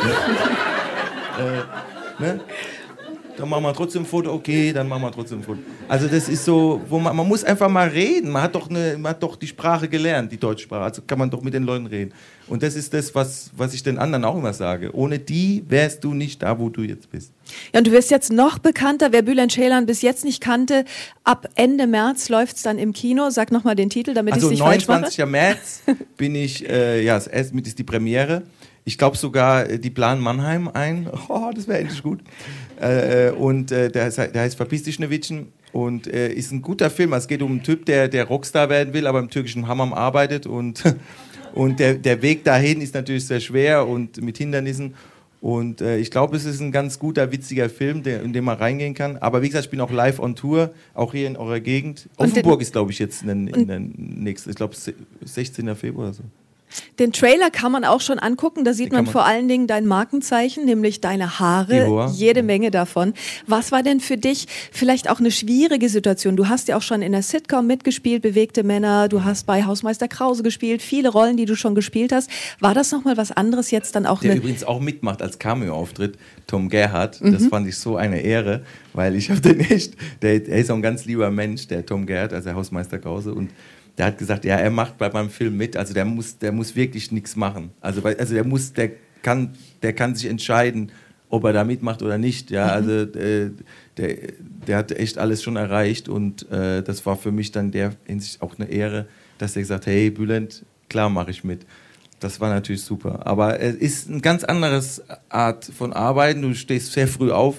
C: Ne? Dann machen wir trotzdem ein Foto, okay, dann machen wir trotzdem ein Foto. Also das ist so, wo man muss einfach mal reden. Man hat doch die Sprache gelernt, die deutsche Sprache. Also kann man doch mit den Leuten reden. Und das ist das, was ich den anderen auch immer sage. Ohne die wärst du nicht da, wo du jetzt bist.
B: Ja, und du wirst jetzt noch bekannter. Wer Bülent Ceylan bis jetzt nicht kannte, ab Ende März läuft es dann im Kino. Sag nochmal den Titel, damit ich es nicht falsch mache. 29.
C: März bin ich, das ist die Premiere. Ich glaube sogar, die planen Mannheim ein. Oh, das wäre endlich gut. Der heißt Verpiss dich, Schneewittchen. Und ist ein guter Film. Es geht um einen Typ, der Rockstar werden will, aber im türkischen Hammam arbeitet. Und der Weg dahin ist natürlich sehr schwer und mit Hindernissen. Und ich glaube, es ist ein ganz guter, witziger Film, in den man reingehen kann. Aber wie gesagt, ich bin auch live on Tour, auch hier in eurer Gegend. Offenburg ist, glaube ich, jetzt in der nächsten, ich glaube, 16. Februar oder so.
B: Den Trailer kann man auch schon angucken, da sieht man vor allen Dingen dein Markenzeichen, nämlich deine Haare, jede Menge davon. Was war denn für dich vielleicht auch eine schwierige Situation? Du hast ja auch schon in der Sitcom mitgespielt, Bewegte Männer, du hast bei Hausmeister Krause gespielt, viele Rollen, die du schon gespielt hast. War das nochmal was anderes jetzt dann auch?
C: Der übrigens auch mitmacht als Cameo-Auftritt, Tom Gerhardt, das fand ich so eine Ehre, weil ich habe den echt, der ist auch ein ganz lieber Mensch, der Tom Gerhardt, also der Hausmeister Krause, und der hat gesagt, ja, er macht bei meinem Film mit, also der muss wirklich nichts machen. Also der kann sich entscheiden, ob er da mitmacht oder nicht. Ja, also der hat echt alles schon erreicht und das war für mich dann in der Hinsicht auch eine Ehre, dass er gesagt hat, hey Bülent, klar mache ich mit. Das war natürlich super. Aber es ist eine ganz andere Art von Arbeiten. Du stehst sehr früh auf.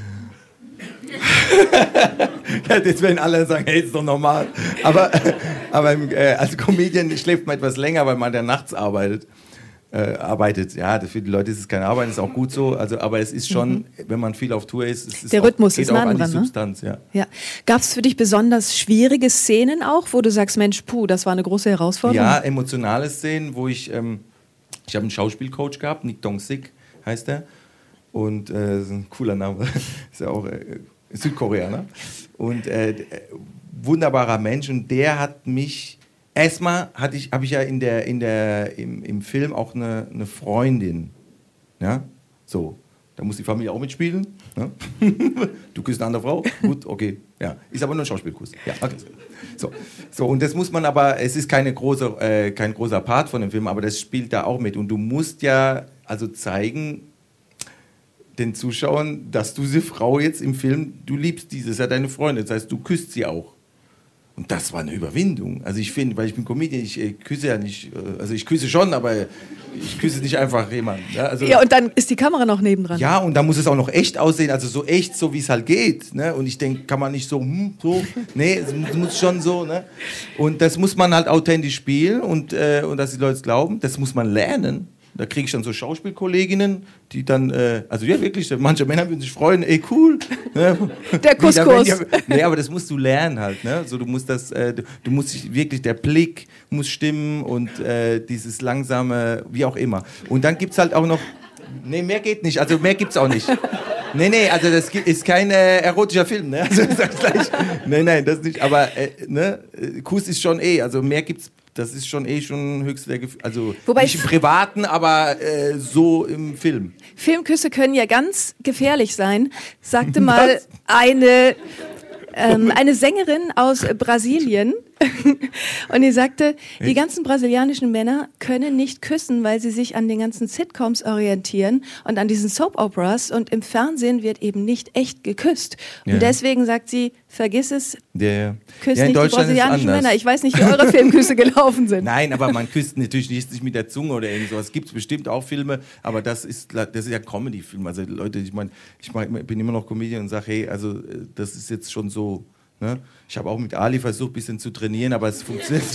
C: Jetzt werden alle sagen, hey, ist doch normal. Aber als Comedian schläft man etwas länger, weil man dann nachts arbeitet. Ja, für die Leute ist es keine Arbeit, ist auch gut so. Also, aber es ist schon, wenn man viel auf Tour ist,
B: der Rhythmus ist
C: auch
B: an
C: die Substanz. Ja.
B: Gab es für dich besonders schwierige Szenen auch, wo du sagst, Mensch, das war eine große Herausforderung?
C: Ja, emotionale Szenen, wo ich habe einen Schauspielcoach gehabt, Nick Dong-sik heißt er. Und ist ein cooler Name, ist ja auch Südkoreaner. Und wunderbarer Mensch. Und der hat mich, erstmal habe ich ja im Film auch eine Freundin. Ja, so. Da muss die Familie auch mitspielen. Ne? Du küsst eine andere Frau? Gut, okay. Ja. Ist aber nur ein Schauspielkuss. Ja, okay. So, und das muss man aber, es ist kein großer Part von dem Film, aber das spielt da auch mit. Und du musst ja also zeigen, den Zuschauern, dass du diese Frau jetzt im Film, du liebst diese, das ist ja deine Freundin, das heißt, du küsst sie auch. Und das war eine Überwindung. Also ich finde, weil ich bin Comedian, ich küsse ja nicht, also ich küsse schon, aber ich küsse nicht einfach jemanden. Ja, also,
B: ja, und dann ist die Kamera noch nebendran.
C: Ja, und dann muss es auch noch echt aussehen, also so echt, so wie es halt geht. Ne? Und ich denke, kann man nicht so, nee, es muss schon so. Ne? Und das muss man halt authentisch spielen und dass die Leute es glauben, das muss man lernen. Da kriege ich dann so Schauspielkolleginnen, die dann, also ja wirklich, manche Männer würden sich freuen, ey cool. Ne?
B: Der Kusskurs.
C: Nee, aber das musst du lernen halt. Ne? So, du musst dich wirklich, der Blick muss stimmen und dieses langsame, wie auch immer. Und dann gibt es halt auch noch, nee, mehr geht nicht, also mehr gibt's auch nicht. Nee, also das ist kein erotischer Film, ne? Also ich sag's gleich. Nein, das nicht, aber ne? Kuss ist schon also mehr gibt's. Das ist schon schon höchste Gefühl. Also
B: wobei
C: nicht im Privaten, aber so im Film.
B: Filmküsse können ja ganz gefährlich sein, sagte mal eine Sängerin aus Brasilien. Und die sagte, die ganzen brasilianischen Männer können nicht küssen, weil sie sich an den ganzen Sitcoms orientieren und an diesen Soap-Operas und im Fernsehen wird eben nicht echt geküsst. Und deswegen sagt sie, vergiss es, küsst nicht die brasilianischen Männer. Ich weiß nicht, wie eure Filmküsse gelaufen sind.
C: Nein, aber man küsst natürlich nicht mit der Zunge oder irgend sowas. Es gibt bestimmt auch Filme, aber das ist ja Comedy-Film. Also Leute, ich bin immer noch Comedian und sage, hey, also das ist jetzt schon so. Ne? Ich habe auch mit Ali versucht, ein bisschen zu trainieren, aber es funktioniert.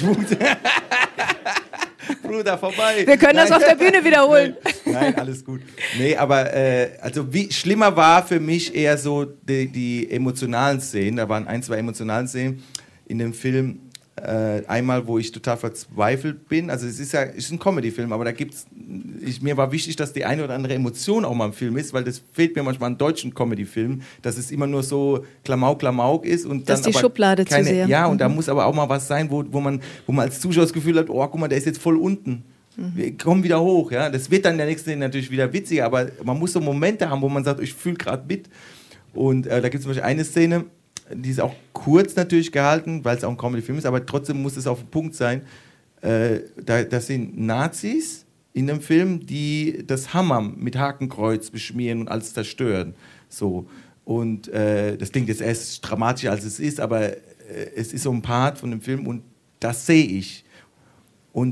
C: Bruder, vorbei.
B: Wir können das auf der Bühne wiederholen.
C: Nein, alles gut. Nee, aber schlimmer war für mich eher so die emotionalen Szenen. Da waren 1, 2 emotionalen Szenen in dem Film. Einmal, wo ich total verzweifelt bin. Also es ist ein Comedy-Film, aber mir war wichtig, dass die eine oder andere Emotion auch mal im Film ist, weil das fehlt mir manchmal an deutschen Comedy-Filmen, dass es immer nur so Klamauk ist und
B: das
C: dann
B: ist die Schublade zu sehr.
C: Ja, und da muss aber auch mal was sein, wo man als Zuschauer das Gefühl hat, oh, guck mal, der ist jetzt voll unten. Wir kommen wieder hoch. Ja? Das wird dann in der nächsten Szene natürlich wieder witziger, aber man muss so Momente haben, wo man sagt, ich fühle gerade mit. Und da gibt es zum Beispiel eine Szene, die ist auch kurz natürlich gehalten, weil es auch ein Comedy-Film ist, aber trotzdem muss es auf den Punkt sein. Das sind Nazis in dem Film, die das Hammam mit Hakenkreuz beschmieren und alles zerstören. So. Und das klingt jetzt erst dramatischer, als es ist, aber es ist so ein Part von dem Film und das sehe ich. Und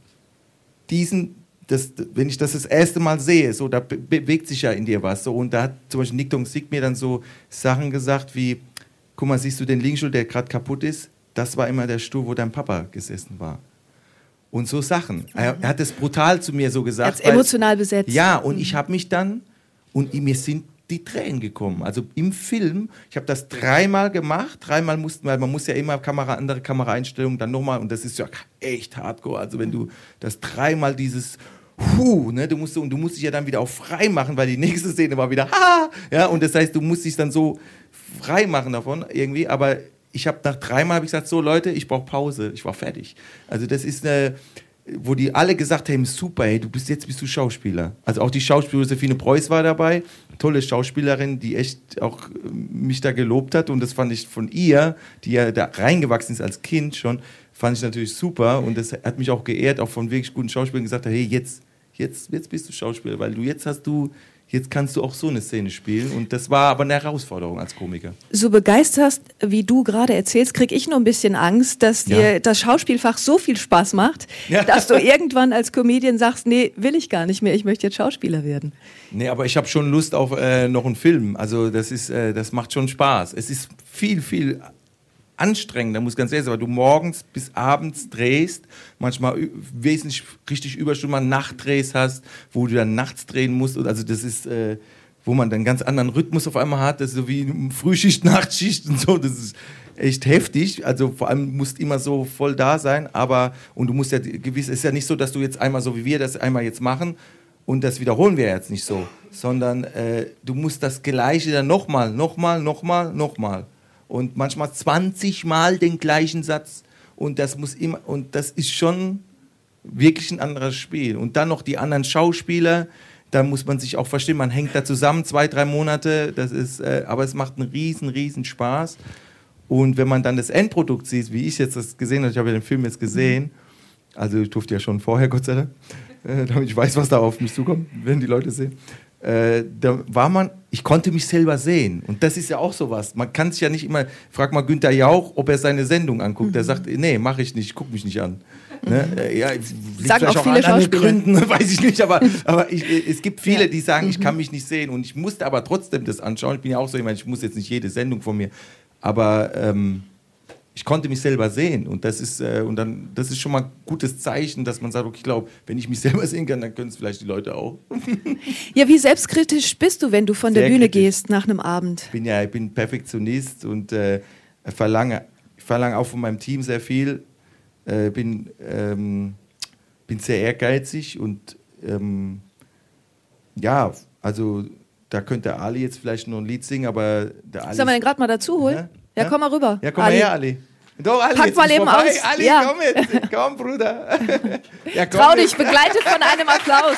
C: wenn ich das erste Mal sehe, so, da bewegt sich ja in dir was. So, und da hat zum Beispiel Nick Dong-Sik mir dann so Sachen gesagt wie, guck mal, siehst du den Liegestuhl, der gerade kaputt ist? Das war immer der Stuhl, wo dein Papa gesessen war. Und so Sachen. Er hat es brutal zu mir so gesagt.
B: Er hat emotional besetzt.
C: Ja, und ich habe mich dann, und mir sind die Tränen gekommen. Also im Film, ich habe das 3-mal gemacht. 3-mal weil man muss ja immer andere Kameraeinstellungen, dann nochmal, und das ist ja echt hardcore. Also wenn du das 3-mal dieses ne, du musst dich ja dann wieder auch frei machen, weil die nächste Szene war wieder ja, und das heißt, du musst dich dann so frei machen davon irgendwie, aber ich habe nach 3-mal gesagt, so Leute, ich brauche Pause, ich war fertig. Also das ist wo die alle gesagt haben, super, hey, jetzt bist du Schauspieler. Also auch die Schauspielerin Josephine Preuß war dabei, tolle Schauspielerin, die echt auch mich da gelobt hat und das fand ich von ihr, die ja da reingewachsen ist als Kind schon, fand ich natürlich super und das hat mich auch geehrt, auch von wirklich guten Schauspielern gesagt, hey, jetzt bist du Schauspieler, weil jetzt kannst du auch so eine Szene spielen. Und das war aber eine Herausforderung als Komiker.
B: So begeistert, wie du gerade erzählst, kriege ich nur ein bisschen Angst, dass dir das Schauspielfach so viel Spaß macht, dass du irgendwann als Comedian sagst, nee, will ich gar nicht mehr, ich möchte jetzt Schauspieler werden.
C: Nee, aber ich habe schon Lust auf noch einen Film. Also das macht schon Spaß. Es ist viel, viel anstrengender, muss ganz ehrlich sein, weil du morgens bis abends drehst, manchmal wesentlich richtig Überstunden, mal Nachtdrehs hast, wo du dann nachts drehen musst. Also das ist, wo man dann einen ganz anderen Rhythmus auf einmal hat, das ist so wie Frühschicht, Nachtschicht und so, das ist echt heftig. Also vor allem musst immer so voll da sein, und du musst ja gewiss, es ist ja nicht so, dass du jetzt einmal so wie wir das einmal jetzt machen und das wiederholen wir jetzt nicht so, sondern du musst das Gleiche dann nochmal. Und manchmal 20 Mal den gleichen Satz. Und das ist schon wirklich ein anderes Spiel. Und dann noch die anderen Schauspieler, da muss man sich auch verstehen, man hängt da zusammen 2-3 Monate, aber es macht einen riesen Spaß. Und wenn man dann das Endprodukt sieht, wie ich jetzt das gesehen habe, ich habe ja den Film jetzt gesehen, also ich durfte ja schon vorher, Gott sei Dank, damit ich weiß, was da auf mich zukommt, wenn die Leute sehen. Ich konnte mich selber sehen. Und das ist ja auch sowas. Man kann sich ja nicht immer, frag mal Günther Jauch, ob er seine Sendung anguckt. Der sagt, nee, mache ich nicht, guck mich nicht an. Ne? Ja,
B: sagen auch viele Schauspieler.
C: Gründen, weiß ich nicht, aber es gibt viele, die sagen, ich kann mich nicht sehen. Und ich musste aber trotzdem das anschauen. Ich bin ja auch so jemand, ich muss jetzt nicht jede Sendung von mir. Aber ich konnte mich selber sehen und das ist schon mal ein gutes Zeichen, dass man sagt, okay, ich glaube, wenn ich mich selber sehen kann, dann können es vielleicht die Leute auch.
B: Ja, wie selbstkritisch bist du, wenn du von der Bühne gehst nach einem Abend?
C: Ich bin Perfektionist und verlange auch von meinem Team sehr viel. Bin sehr ehrgeizig und ja, also da könnte Ali jetzt vielleicht noch ein Lied singen, aber der Ali.
B: Sollen wir den gerade mal dazu holen? Ja, komm mal rüber.
C: Ja, komm mal her, Ali. Doch, Ali,
B: pack mal eben
C: vorbei.
B: aus.
C: Ali,
B: ja.
C: komm jetzt. Komm, Bruder. Ja, komm
B: Trau dich, begleitet von einem Applaus.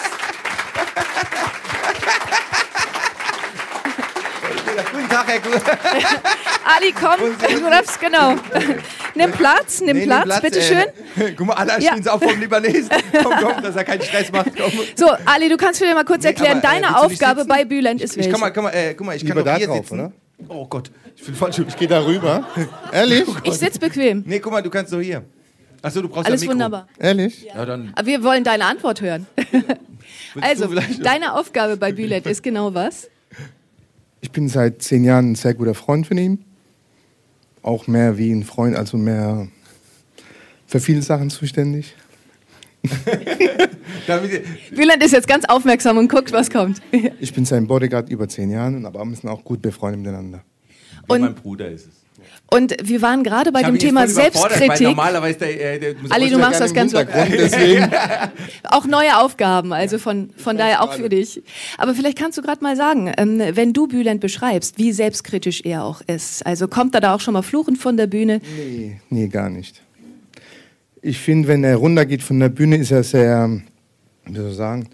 C: Guten Tag, Herr Gut.
B: Ali, komm, du darfst, genau. Nimm Platz, bitteschön.
C: Guck mal, alle stehen auf vom Libanesen. Komm, dass er keinen Stress macht. Komm.
B: So, Ali, du kannst mir mal kurz erklären, deine Aufgabe bei Bülent ist welche?
C: Guck mal, ich kann doch hier sitzen. Oder? Oh Gott, ich bin falsch.
D: Ich gehe da rüber. Ehrlich?
B: Ich sitze bequem.
C: Nee, guck mal, du kannst doch hier. Achso, du brauchst
B: alles
C: ja ein Mikro.
B: Wunderbar.
D: Ehrlich?
C: Ja, dann
B: Aber wir wollen deine Antwort hören. Also, deine Aufgabe bei Bülent ist genau was?
D: Ich bin seit 10 Jahren ein sehr guter Freund von ihm. Auch mehr wie ein Freund, also mehr für viele Sachen zuständig.
B: Bülent ist jetzt ganz aufmerksam und guckt, was kommt.
D: Ich bin sein Bodyguard über 10 Jahren, aber wir sind auch gut befreundet miteinander.
C: Und mein Bruder ist es.
B: Und wir waren gerade bei dem Thema Selbstkritik.
C: Normalerweise
B: Ali, du machst das ganz
D: deswegen.
B: Auch neue Aufgaben, also von daher auch für dich. Aber vielleicht kannst du gerade mal sagen, wenn du Bülent beschreibst, wie selbstkritisch er auch ist. Also kommt er da auch schon mal fluchend von der Bühne?
D: Nee, gar nicht. Ich finde, wenn er runtergeht von der Bühne, ist er sehr, wie soll ich sagen,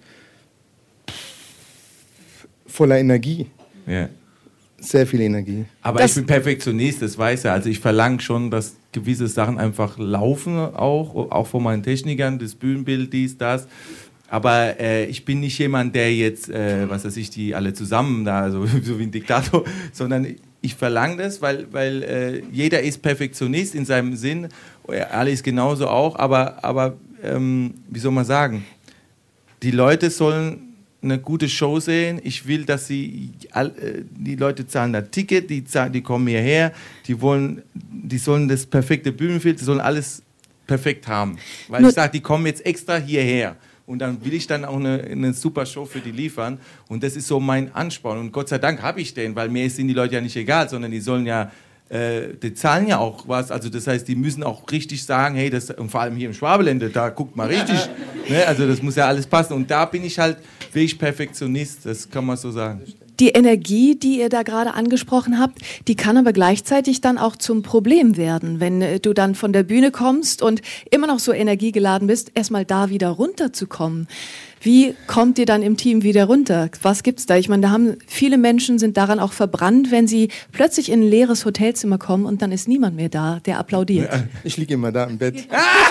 D: voller Energie.
C: Ja.
D: Sehr viel Energie.
C: Aber ich bin Perfektionist, das weiß er. Also ich verlange schon, dass gewisse Sachen einfach laufen, auch von meinen Technikern, das Bühnenbild, dies, das. Aber ich bin nicht jemand, der jetzt, was weiß ich, die alle zusammen da, so wie ein Diktator, sondern ich verlange das, weil jeder ist Perfektionist in seinem Sinn, alle ist genauso auch, aber wie soll man sagen, die Leute sollen eine gute Show sehen. Ich will, dass die Leute zahlen da Ticket, die kommen hierher, die sollen das perfekte Bühnenbild, die sollen alles perfekt haben. Weil ich sage, die kommen jetzt extra hierher. Und dann will ich dann auch eine super Show für die liefern. Und das ist so mein Ansporn. Und Gott sei Dank habe ich den, weil mir sind die Leute ja nicht egal, sondern die sollen ja, die zahlen ja auch was. Also das heißt, die müssen auch richtig sagen, hey, und vor allem hier im Schwabenländer, da guckt mal richtig. Ne? Also das muss ja alles passen. Und da bin ich halt wirklich Perfektionist, das kann man so sagen.
B: Die Energie, die ihr da gerade angesprochen habt, die kann aber gleichzeitig dann auch zum Problem werden, wenn du dann von der Bühne kommst und immer noch so energiegeladen bist, erstmal da wieder runterzukommen. Wie kommt ihr dann im Team wieder runter? Was gibt's da? Ich meine, viele Menschen sind daran auch verbrannt, wenn sie plötzlich in ein leeres Hotelzimmer kommen und dann ist niemand mehr da, der applaudiert.
D: Ich liege immer da im Bett.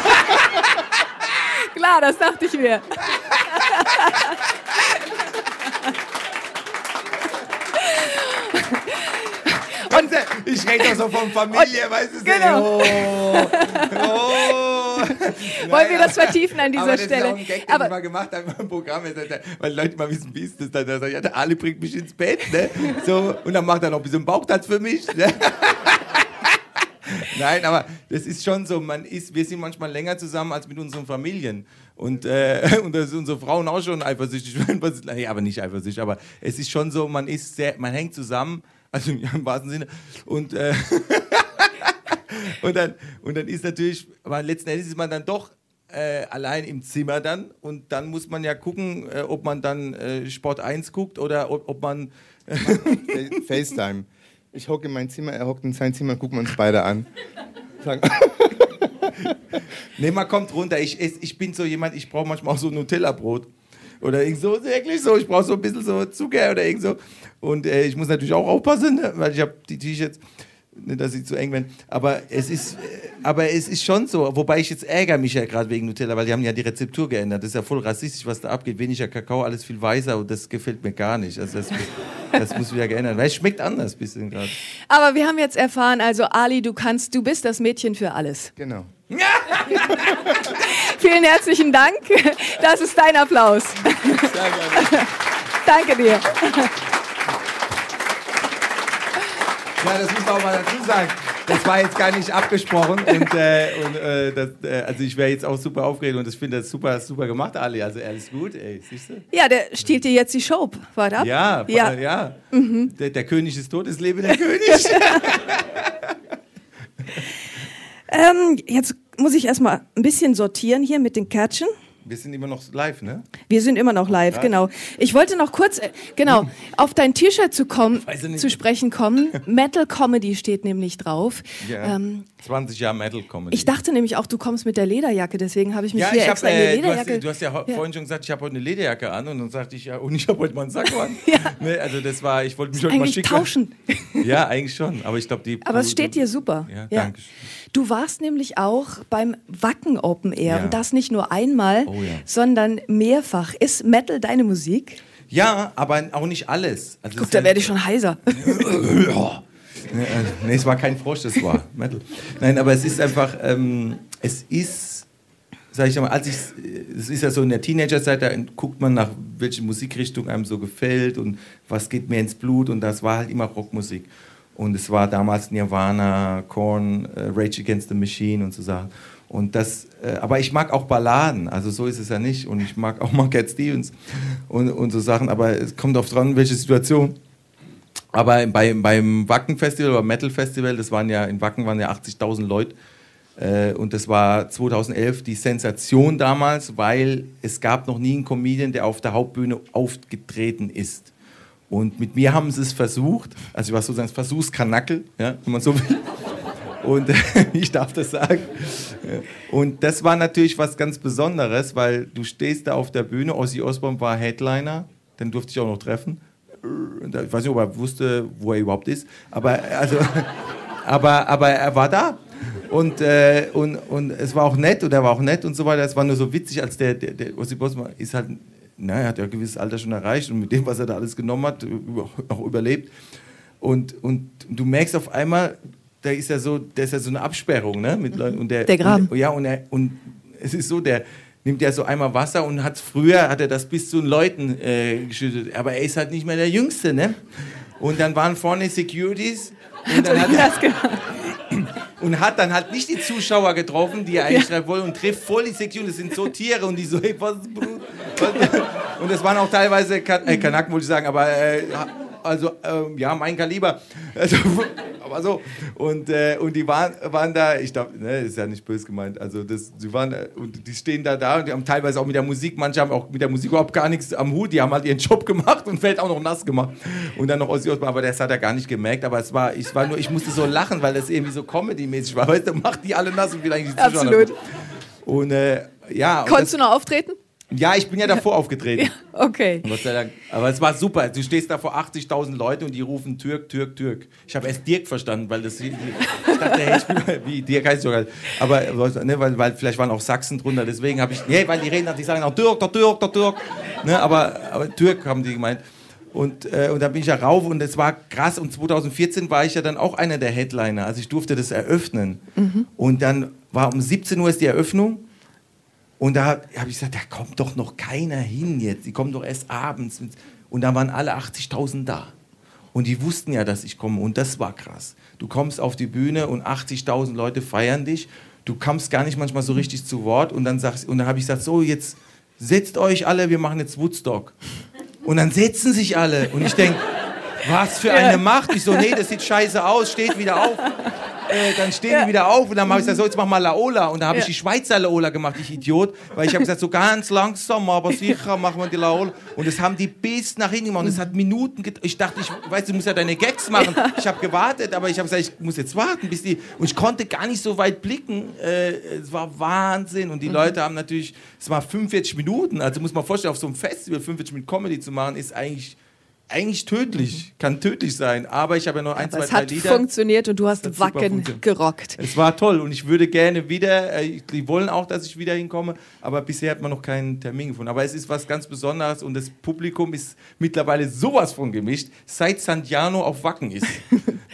B: Klar, das dachte ich mir.
C: Und ich rede doch so von Familie, weißt du?
B: Genau. Wollen wir das vertiefen an dieser Stelle?
C: Das ist auch ein Gag, den ich mal gemacht habe im Programm, weil Leute mal wissen, wie ist das dann? Da sagt, ja, der Ali bringt mich ins Bett, ne? So, und dann macht er noch ein bisschen Bauchtanz für mich, ne? Nein, aber das ist schon so, wir sind manchmal länger zusammen als mit unseren Familien. Und das ist unsere Frauen auch schon eifersüchtig. Nee, aber nicht eifersüchtig, aber es ist schon so, man hängt zusammen, also im wahrsten Sinne. Und dann ist natürlich, aber letzten Endes ist man dann doch allein im Zimmer dann. Und dann muss man ja gucken, ob man dann Sport 1 guckt oder ob man...
D: FaceTime. Ich hocke in mein Zimmer, er hockt in sein Zimmer, gucken wir uns beide an.
C: Nee, man kommt runter. Ich bin so jemand, ich brauche manchmal auch so Nutella-Brot. Oder irgend so, wirklich so. Ich brauche so ein bisschen so Zucker oder irgend so. Und ich muss natürlich auch aufpassen, ne? Weil ich habe die T-Shirts, nicht, dass sie zu eng werden. Aber es ist schon so. Wobei ich jetzt ärgere mich ja gerade wegen Nutella, weil die haben ja die Rezeptur geändert. Das ist ja voll rassistisch, was da abgeht. Weniger Kakao, alles viel weißer und das gefällt mir gar nicht. Also das muss wieder geändert werden. Weil es schmeckt anders ein bisschen gerade.
B: Aber wir haben jetzt erfahren, also Ali, du bist das Mädchen für alles.
D: Genau.
B: Vielen herzlichen Dank. Das ist dein Applaus.
D: Sehr gerne.
B: Danke dir.
C: Ja, das muss man auch mal dazu sagen. das war jetzt gar nicht abgesprochen. Also ich wäre jetzt auch super aufgeregt und ich finde das super, super gemacht, Ali. Also alles gut, ey, siehst du?
B: Ja, der stiehlt dir jetzt die Show. Warte ab.
C: Ja. Mhm. Der König ist tot, es lebe der König.
B: Jetzt muss ich erstmal ein bisschen sortieren hier mit den Kärtchen.
C: Wir sind immer noch live, ne?
B: Wir sind immer noch live, genau. Ich wollte noch kurz, auf dein T-Shirt zu sprechen kommen. Metal Comedy steht nämlich drauf.
C: Ja, 20 Jahre Metal Comedy.
B: Ich dachte nämlich auch, du kommst mit der Lederjacke, deswegen habe ich mich hier extra in die Lederjacke...
C: Du hast ja vorhin schon gesagt, ich habe heute eine Lederjacke an und dann sagte ich, ja, und ich habe heute mal einen Sakko an. Ne, also das war, ich wollte mich heute mal schicken.
B: Tauschen.
C: Ja, eigentlich schon, aber ich glaube,
B: Aber es steht dir super.
C: Ja, danke.
B: Du warst nämlich auch beim Wacken Open Air und das nicht nur einmal, sondern mehrfach. Ist Metal deine Musik?
C: Ja, aber auch nicht alles. Also
B: guck, da werde ich schon heiser.
C: Nee, es war kein Frosch, das war Metal. Nein, aber es ist einfach, es ist, sag ich mal, es ist ja so in der Teenagerzeit, da guckt man nach, welche Musikrichtung einem so gefällt und was geht mir ins Blut und das war halt immer Rockmusik. Und es war damals Nirvana, Korn, Rage Against the Machine und so Sachen. Und das, aber ich mag auch Balladen, also so ist es ja nicht. Und ich mag auch mal Cat Stevens und so Sachen, aber es kommt oft dran, welche Situation. Aber beim Wacken Festival oder Metal Festival, in Wacken waren ja 80.000 Leute. Und das war 2011 die Sensation damals, weil es gab noch nie einen Comedian, der auf der Hauptbühne aufgetreten ist. Und mit mir haben sie es versucht, also ich war sozusagen das Versuchskanackel, ja, wenn man so will. Und ich darf das sagen. Und das war natürlich was ganz Besonderes, weil du stehst da auf der Bühne, Ozzy Osbourne war Headliner, den durfte ich auch noch treffen. Ich weiß nicht, ob er wusste, wo er überhaupt ist, aber er war da. Und es war auch nett und er war auch nett und so weiter. Es war nur so witzig, als der Ozzy Osbourne ist halt... er hat ja ein gewisses Alter schon erreicht und mit dem, was er da alles genommen hat, auch überlebt. Und du merkst auf einmal, da ist ja so eine Absperrung, ne? Mit Leuten, und der
B: Graben.
C: Und es ist so, der nimmt ja so einmal Wasser und früher hat er das bis zu den Leuten geschüttet. Aber er ist halt nicht mehr der Jüngste, ne? Und dann waren vorne Securities und hat dann halt nicht die Zuschauer getroffen, die er eigentlich treffen wollte, und trifft voll die Securities. Das sind so Tiere und die so, hey, was ist Blut? Und es waren auch teilweise Kanaken, wollte ich sagen, aber mein Kaliber. Also, aber so. Und die waren da, ich glaube, ne, ist ja nicht böse gemeint, also sie waren, und die stehen da und die haben teilweise auch mit der Musik, manche haben auch mit der Musik überhaupt gar nichts am Hut, die haben halt ihren Job gemacht und fällt auch noch nass gemacht. Und dann noch Ozzy Osbourne, aber das hat er gar nicht gemerkt, aber ich musste so lachen, weil das irgendwie so Comedy-mäßig war, weißt du, macht die alle nass und will eigentlich die Zuschauer.
B: Absolut.
C: Und
B: konntest du noch auftreten?
C: Ja, ich bin ja davor aufgetreten.
B: Ja, okay.
C: Gott sei Dank. Aber es war super. Du stehst da vor 80.000 Leute und die rufen Türk, Türk, Türk. Ich habe erst Dirk verstanden, weil ich dachte, hey, wie Dirk heißt sogar. Aber ne, weil vielleicht waren auch Sachsen drunter, deswegen habe ich, weil die reden, die sagen auch Türk, der Türk, der Türk. Ne, aber Türk haben die gemeint. Und dann bin ich ja rauf und es war krass. Und 2014 war ich ja dann auch einer der Headliner. Also ich durfte das eröffnen. Mhm. Und dann war um 17 Uhr ist die Eröffnung. Und da habe ich gesagt, da kommt doch noch keiner hin jetzt. Die kommen doch erst abends. Und da waren alle 80.000 da. Und die wussten ja, dass ich komme. Und das war krass. Du kommst auf die Bühne und 80.000 Leute feiern dich. Du kommst gar nicht manchmal so richtig zu Wort. Und dann habe ich gesagt, so, jetzt setzt euch alle, wir machen jetzt Woodstock. Und dann setzen sich alle. Und ich denke, was für eine Macht. Ich so, nee, das sieht scheiße aus, steht wieder auf. Dann stehen die wieder auf und dann habe ich gesagt, so, jetzt mach mal Laola. Und da habe ich die Schweizer Laola gemacht, ich Idiot. Weil ich habe gesagt, so ganz langsam, aber sicher machen wir die Laola. Und das haben die bis nach hinten gemacht. Und es hat Minuten gedauert. Ich dachte, du musst ja deine Gags machen. Ich habe gewartet, aber ich habe gesagt, ich muss jetzt warten, bis die... Und ich konnte gar nicht so weit blicken. Es war Wahnsinn. Und die Leute haben natürlich... Es war 45 Minuten. Also muss man vorstellen, auf so einem Festival 45 Minuten Comedy zu machen, ist eigentlich tödlich, kann tödlich sein, aber ich habe ja noch ein, zwei, drei Lieder.
B: Es hat funktioniert und du hast Wacken gerockt.
C: Es war toll und ich würde gerne wieder, die wollen auch, dass ich wieder hinkomme, aber bisher hat man noch keinen Termin gefunden. Aber es ist was ganz Besonderes und das Publikum ist mittlerweile sowas von gemischt, seit Santiano auf Wacken ist.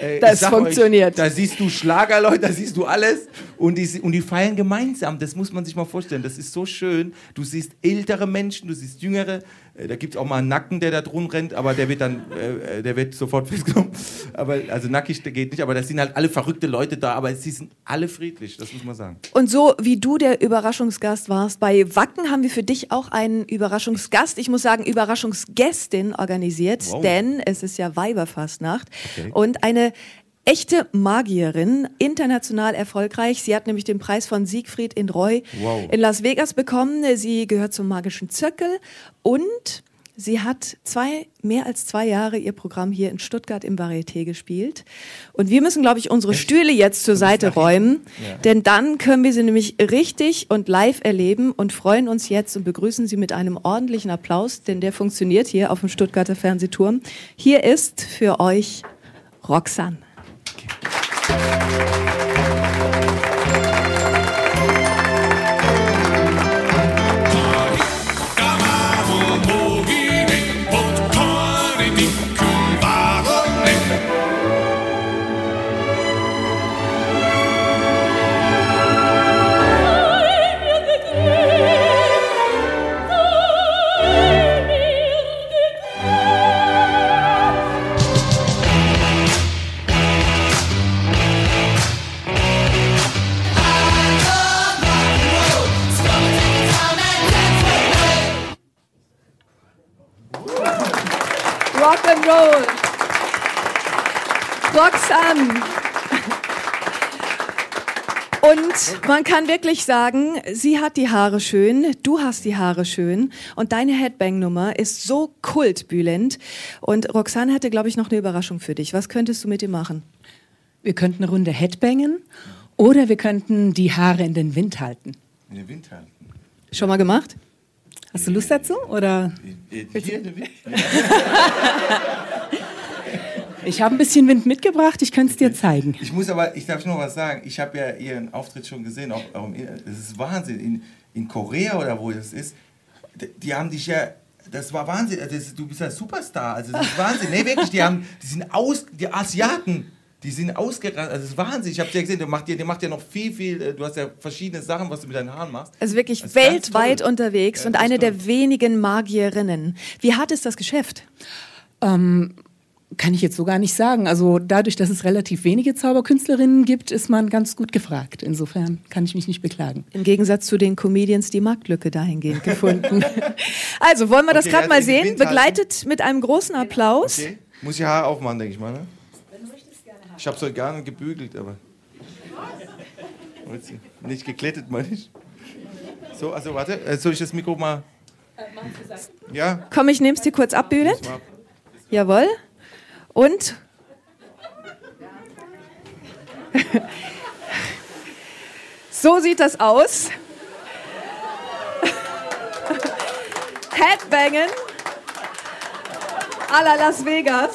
B: Das funktioniert.
C: Euch, da siehst du Schlagerleute, da siehst du alles und die feiern gemeinsam. Das muss man sich mal vorstellen. Das ist so schön. Du siehst ältere Menschen, du siehst jüngere. Da gibt es auch mal einen Nacken, der da drum rennt, aber der wird sofort festgenommen. Aber, also nackig, der geht nicht, aber das sind halt alle verrückte Leute da, aber sie sind alle friedlich, das muss man sagen.
B: Und so wie du der Überraschungsgast warst, bei Wacken haben wir für dich auch einen Überraschungsgast, ich muss sagen Überraschungsgästin organisiert, denn es ist ja Weiberfastnacht und eine echte Magierin, international erfolgreich. Sie hat nämlich den Preis von Siegfried in Roy in Las Vegas bekommen. Sie gehört zum magischen Zirkel und sie hat mehr als 2 Jahre ihr Programm hier in Stuttgart im Varieté gespielt. Und wir müssen, glaube ich, unsere Stühle jetzt zur Seite räumen, denn dann können wir sie nämlich richtig und live erleben und freuen uns jetzt und begrüßen sie mit einem ordentlichen Applaus, denn der funktioniert hier auf dem Stuttgarter Fernsehturm. Hier ist für euch Roxanne. Rock'n'Roll. Roxanne. Und man kann wirklich sagen, sie hat die Haare schön, du hast die Haare schön und deine Headbang-Nummer ist so kultbülend. Und Roxanne hatte, glaube ich, noch eine Überraschung für dich. Was könntest du mit ihr machen?
E: Wir könnten eine Runde Headbangen oder wir könnten die Haare in den Wind halten.
C: In den Wind halten?
B: Schon mal gemacht?
E: Hast du Lust dazu? Oder?
C: Hier in den Wind?
E: Ich habe ein bisschen Wind mitgebracht, ich könnte es dir zeigen.
C: Ich darf noch was sagen. Ich habe ja Ihren Auftritt schon gesehen. Das ist Wahnsinn. In Korea oder wo das ist, die haben dich ja. Das war Wahnsinn. Du bist ein Superstar. Also das ist Wahnsinn. Nee, wirklich. Die Asiaten. Die sind ausgerastet, also das ist Wahnsinn. Ich habe dir gesehen, der macht ja noch viel, du hast ja verschiedene Sachen, was du mit deinen Haaren machst.
B: Also wirklich weltweit unterwegs und eine der wenigen Magierinnen. Wie hart ist das Geschäft?
E: Kann ich jetzt so gar nicht sagen. Also dadurch, dass es relativ wenige Zauberkünstlerinnen gibt, ist man ganz gut gefragt. Insofern kann ich mich nicht beklagen.
B: Im Gegensatz zu den Comedians die Marktlücke dahingehend gefunden. Also wollen wir das gerade mal sehen, begleitet mit einem großen Applaus.
C: Okay. Muss ich Haare aufmachen, denke ich mal, ne? Ich habe es heute gar nicht gebügelt, aber nicht geklettet, meine ich. So, also warte, soll ich das Mikro mal... Ja?
B: Komm, ich nehme es dir kurz ab, Bülent. Jawohl. Und? So sieht das aus. Headbangen à la Las Vegas.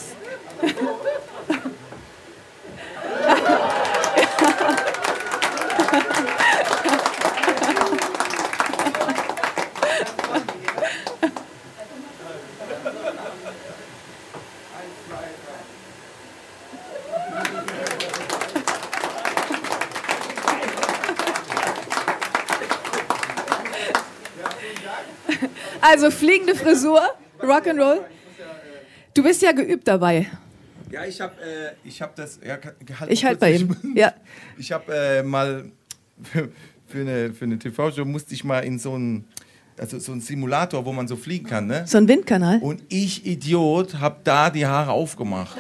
B: Also fliegende Frisur, Rock'n'Roll. Du bist ja geübt dabei.
C: Ja, ich hab das... Ja,
B: ich halt bei ihm, ja.
C: Ich habe mal für eine TV-Show musste ich mal in so einen Simulator, wo man so fliegen kann, ne?
B: So ein Windkanal?
C: Und ich, Idiot, habe da die Haare aufgemacht.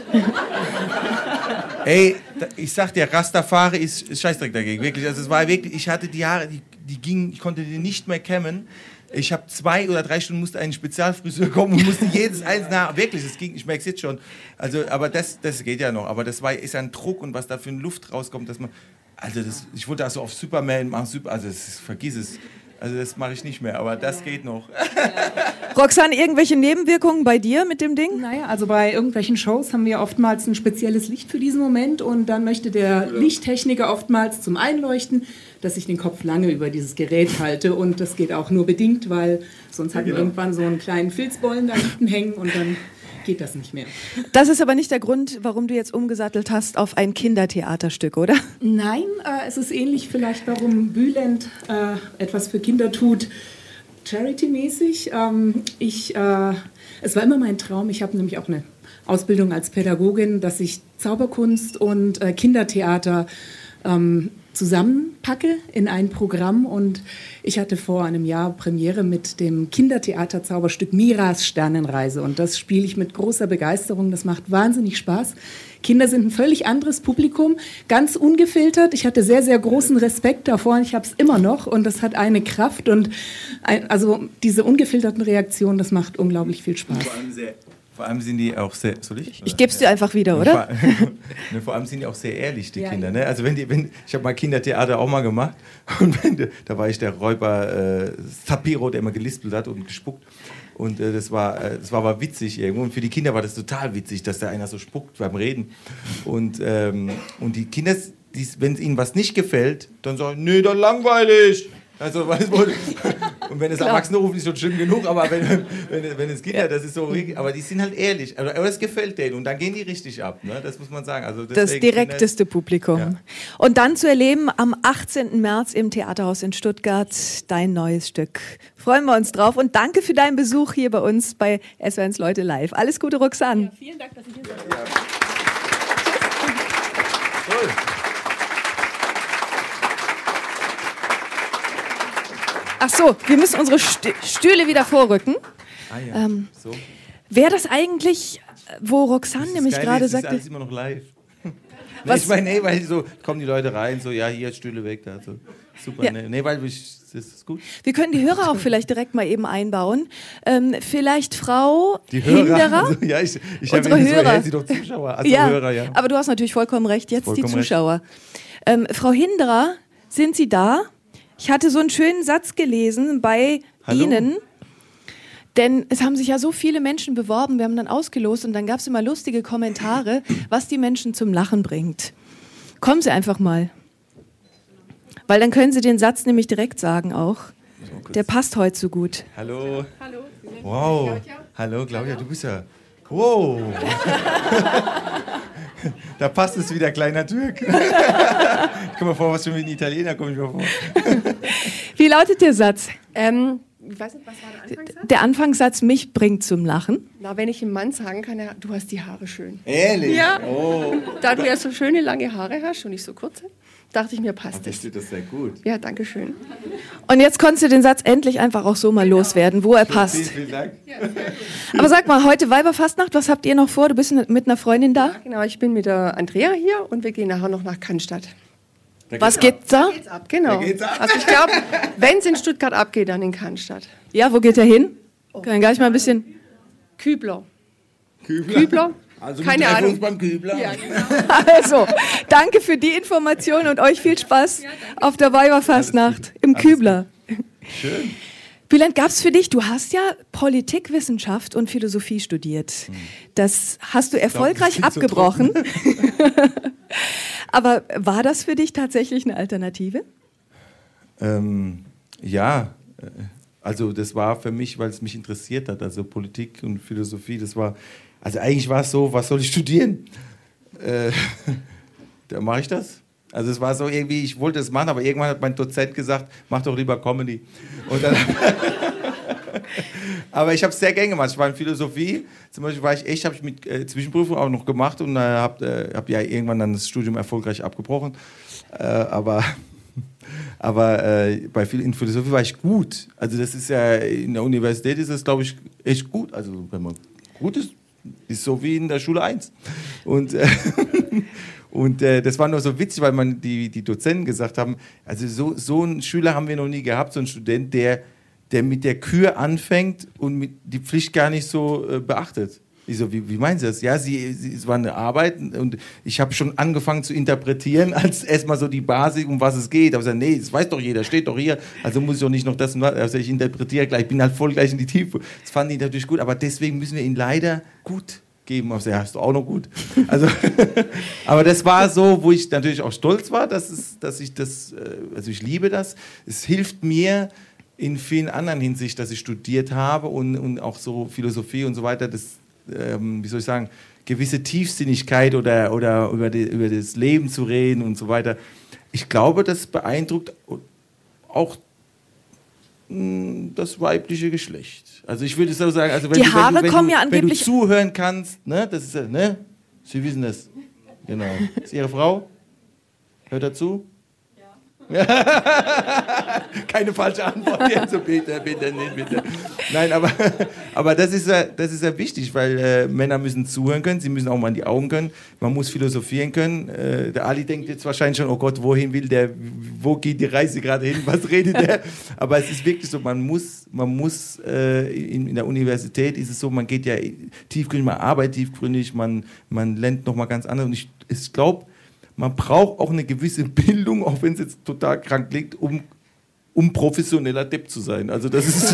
C: Ey, ich sag dir, Rastafari ist Scheißdreck dagegen, wirklich. Also es war wirklich, ich hatte die Haare, die gingen, ich konnte die nicht mehr kämmen. Ich habe 2 oder 3 Stunden musste ein Spezialfriseur kommen und musste jedes einzelne Haar, wirklich, das ging, ich merke es jetzt schon. Also, aber das geht ja noch. Aber das ist ein Druck und was da für eine Luft rauskommt, dass man, ich wollte auch so auf Superman machen, vergiss es. Also das mache ich nicht mehr, aber das geht noch.
B: Roxanne, irgendwelche Nebenwirkungen bei dir mit dem Ding?
E: Naja, also bei irgendwelchen Shows haben wir oftmals ein spezielles Licht für diesen Moment und dann möchte der Lichttechniker oftmals zum Einleuchten, dass ich den Kopf lange über dieses Gerät halte und das geht auch nur bedingt, weil sonst hat man irgendwann so einen kleinen Filzbollen da hinten hängen und dann geht das nicht mehr.
B: Das ist aber nicht der Grund, warum du jetzt umgesattelt hast auf ein Kindertheaterstück, oder?
E: Nein, es ist ähnlich vielleicht, warum Bülent etwas für Kinder tut, Charity-mäßig. Es war immer mein Traum, ich habe nämlich auch eine Ausbildung als Pädagogin, dass ich Zauberkunst und Kindertheater zusammenpacke in ein Programm. Und ich hatte vor einem Jahr Premiere mit dem Kindertheater-Zauberstück Miras Sternenreise. Und das spiele ich mit großer Begeisterung. Das macht wahnsinnig Spaß. Kinder sind ein völlig anderes Publikum, ganz ungefiltert. Ich hatte sehr, sehr großen Respekt davor und ich habe es immer noch. Und das hat eine Kraft. Und also diese ungefilterten Reaktionen, das macht unglaublich viel Spaß.
C: Vor allem sind die auch sehr... Soll ich?
B: Ich gebe es dir einfach wieder, oder?
C: Vor allem sind die auch sehr ehrlich, die Kinder. Ne? Also ich habe mal Kindertheater auch mal gemacht und da war ich der Räuber Sapiro, der immer gelispelt hat und gespuckt. Und das war aber witzig irgendwo. Und für die Kinder war das total witzig, dass da einer so spuckt beim Reden. Und die Kinder, wenn ihnen was nicht gefällt, dann sagen, nee, dann langweilig. Also, und wenn es Erwachsene rufen, ist schon schlimm genug, aber wenn es Kinder, das ist so, aber die sind halt ehrlich, aber es gefällt denen und dann gehen die richtig ab, ne? Das muss man sagen. Also
B: das direkteste Publikum. Ja. Und dann zu erleben am 18. März im Theaterhaus in Stuttgart dein neues Stück. Freuen wir uns drauf und danke für deinen Besuch hier bei uns bei SW1 Leute Live. Alles Gute, Roxanne.
E: Ja, vielen Dank, dass ich hier sein
C: darf. Toll.
B: Ach so, wir müssen unsere Stühle wieder vorrücken.
C: So.
B: Wäre das eigentlich, wo Roxanne nämlich gerade sagte...
C: Das ist alles immer noch live. Ich meine, weil so kommen die Leute rein, so, ja, hier Stühle weg, da, so. Super, ja. Weil das ist gut.
B: Wir können die Hörer auch vielleicht direkt mal eben einbauen. Vielleicht Frau
C: die Hörer.
B: Hinderer.
C: Also, ja, ich
B: unsere Hörer.
C: Sie doch Zuschauer. Also
B: ja,
C: Hörer, ja.
B: Aber du hast natürlich vollkommen recht, jetzt vollkommen die Zuschauer. Frau Hinderer, sind Sie da? Ich hatte so einen schönen Satz gelesen bei Ihnen, denn es haben sich ja so viele Menschen beworben, wir haben dann ausgelost und dann gab es immer lustige Kommentare, was die Menschen zum Lachen bringt. Kommen Sie einfach mal, weil dann können Sie den Satz nämlich direkt sagen auch. Der passt heute so gut.
C: Hallo. Hallo. Wow. Hallo Claudia, du bist ja... Wow. Da passt es wieder, kleiner Türk. Ich komme mir vor, was schon wie ein Italiener, komme ich mir vor.
B: Wie lautet der Satz?
F: Ich weiß nicht, was war der Anfangssatz?
B: Der Anfangssatz, mich bringt zum Lachen.
F: Na, wenn ich einem Mann sagen kann, ja, du hast die Haare schön.
C: Ehrlich?
F: Ja.
C: Oh.
F: Da du ja so schöne lange Haare hast und nicht so kurze, dachte ich mir, passt das.
C: Steht das sehr gut.
F: Ja, danke schön.
B: Und jetzt konntest du den Satz endlich einfach auch so mal loswerden, wo er passt.
C: Vielen Dank.
F: Ja,
B: aber sag mal, heute Weiberfastnacht, was habt ihr noch vor? Du bist mit einer Freundin da?
F: Ja, genau, ich bin mit der Andrea hier und wir gehen nachher noch nach Cannstatt.
B: Was geht's da?
F: Da geht's ab, genau. Also ich glaube, wenn es in Stuttgart abgeht, dann in Cannstatt.
B: Ja, wo geht er hin? Kann gleich mal ein bisschen...
F: Kübler. Kübler?
C: Also
F: keine Ahnung.
C: Uns beim Kübler.
F: Ja, genau.
B: Also, danke für die Information und euch viel Spaß auf der Weiberfastnacht im Kübler.
C: Schön.
B: Bülent, gab's für dich, du hast ja Politikwissenschaft und Philosophie studiert. Das hast du erfolgreich abgebrochen. Aber war das für dich tatsächlich eine Alternative?
C: Ja, also das war für mich, weil es mich interessiert hat, also Politik und Philosophie, das war, also eigentlich war es so, was soll ich studieren? Da mache ich das. Also es war so irgendwie, ich wollte es machen, aber irgendwann hat mein Dozent gesagt, mach doch lieber Comedy. Und dann aber ich habe es sehr gern gemacht. Ich war in Philosophie, zum Beispiel habe ich mit Zwischenprüfung auch noch gemacht und habe ja irgendwann dann das Studium erfolgreich abgebrochen. Aber in Philosophie war ich gut. Also das ist ja, in der Universität ist das, glaube ich, echt gut. Also wenn man gut ist so wie in der Schule 1. Und das war nur so witzig, weil die Dozenten gesagt haben, also so einen Schüler haben wir noch nie gehabt, so einen Student, der mit der Kür anfängt und die Pflicht gar nicht so beachtet. Ich so, wie meinen Sie das? Ja, es war eine Arbeit und ich habe schon angefangen zu interpretieren, als erstmal so die Basis, um was es geht. Aber ich sage, nee, das weiß doch jeder, steht doch hier, also muss ich doch nicht noch das und das. Also ich interpretiere gleich, ich bin halt voll gleich in die Tiefe. Das fanden die natürlich gut, aber deswegen müssen wir ihn leider gut geben. Also, ja, ist doch auch noch gut. Also, aber das war so, wo ich natürlich auch stolz war, also ich liebe das. Es hilft mir in vielen anderen Hinsichten, dass ich studiert habe und auch so Philosophie und so weiter, das wie soll ich sagen, gewisse Tiefsinnigkeit oder über das Leben zu reden und so weiter. Ich glaube, das beeindruckt auch das weibliche Geschlecht. Also ich würde so sagen, also wenn du zuhören kannst, ne, das ist, ne, Sie wissen das, genau. Ist Ihre Frau? Hört dazu? Ja. Keine falsche Antwort jetzt, so bitte. Nein, aber das ist ja wichtig, weil Männer müssen zuhören können, sie müssen auch mal in die Augen können, man muss philosophieren können. Der Ali denkt jetzt wahrscheinlich schon, oh Gott, wohin will der, wo geht die Reise gerade hin, was redet der? Aber es ist wirklich so, man muss in der Universität ist es so, man geht ja tiefgründig, man arbeitet tiefgründig, man lernt nochmal ganz anders und ich glaube, man braucht auch eine gewisse Bildung, auch wenn es jetzt total krank klingt, um professioneller Depp zu sein. Also das ist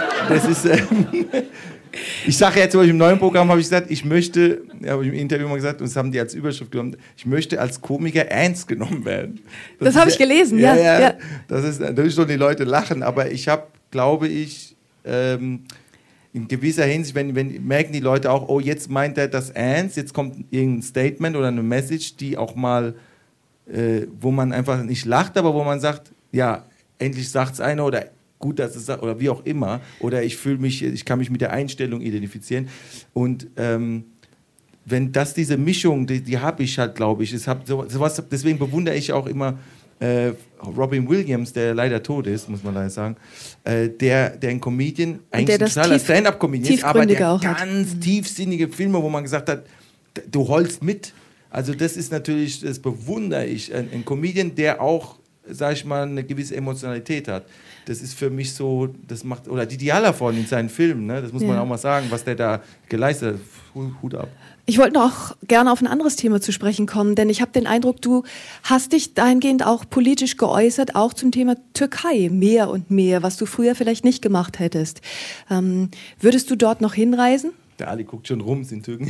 C: ich sage jetzt zum Beispiel im neuen Programm, habe ich gesagt, habe ich im Interview mal gesagt, und das haben die als Überschrift genommen, ich möchte als Komiker ernst genommen werden.
B: Das habe ich gelesen, ja.
C: Das ist natürlich schon, die Leute lachen, aber ich habe, glaube ich, in gewisser Hinsicht, wenn merken die Leute auch, oh, jetzt meint er das ernst, jetzt kommt irgendein Statement oder eine Message, die auch mal, wo man einfach nicht lacht, aber wo man sagt, ja, endlich sagt es einer oder gut, dass es sagt, oder wie auch immer, oder ich kann mich mit der Einstellung identifizieren. Und wenn das diese Mischung, die habe ich halt, glaube ich, deswegen bewundere ich auch immer Robin Williams, der leider tot ist, muss man leider sagen, der ein Comedian, eigentlich ein totaler Stand-up-Comedian ist, aber der ganz tiefsinnige Filme, wo man gesagt hat, du holst mit. Also das ist natürlich, das bewundere ich, ein Comedian, der auch, sag ich mal, eine gewisse Emotionalität hat. Das ist für mich so, das macht, oder Didi Hallervorden in seinen Filmen, ne? Das muss man auch mal sagen, was der da geleistet hat. Hut ab.
B: Ich wollte noch gerne auf ein anderes Thema zu sprechen kommen, denn ich habe den Eindruck, du hast dich dahingehend auch politisch geäußert, auch zum Thema Türkei, mehr und mehr, was du früher vielleicht nicht gemacht hättest. Würdest du dort noch hinreisen?
C: Der Ali guckt schon rum, sind Türken.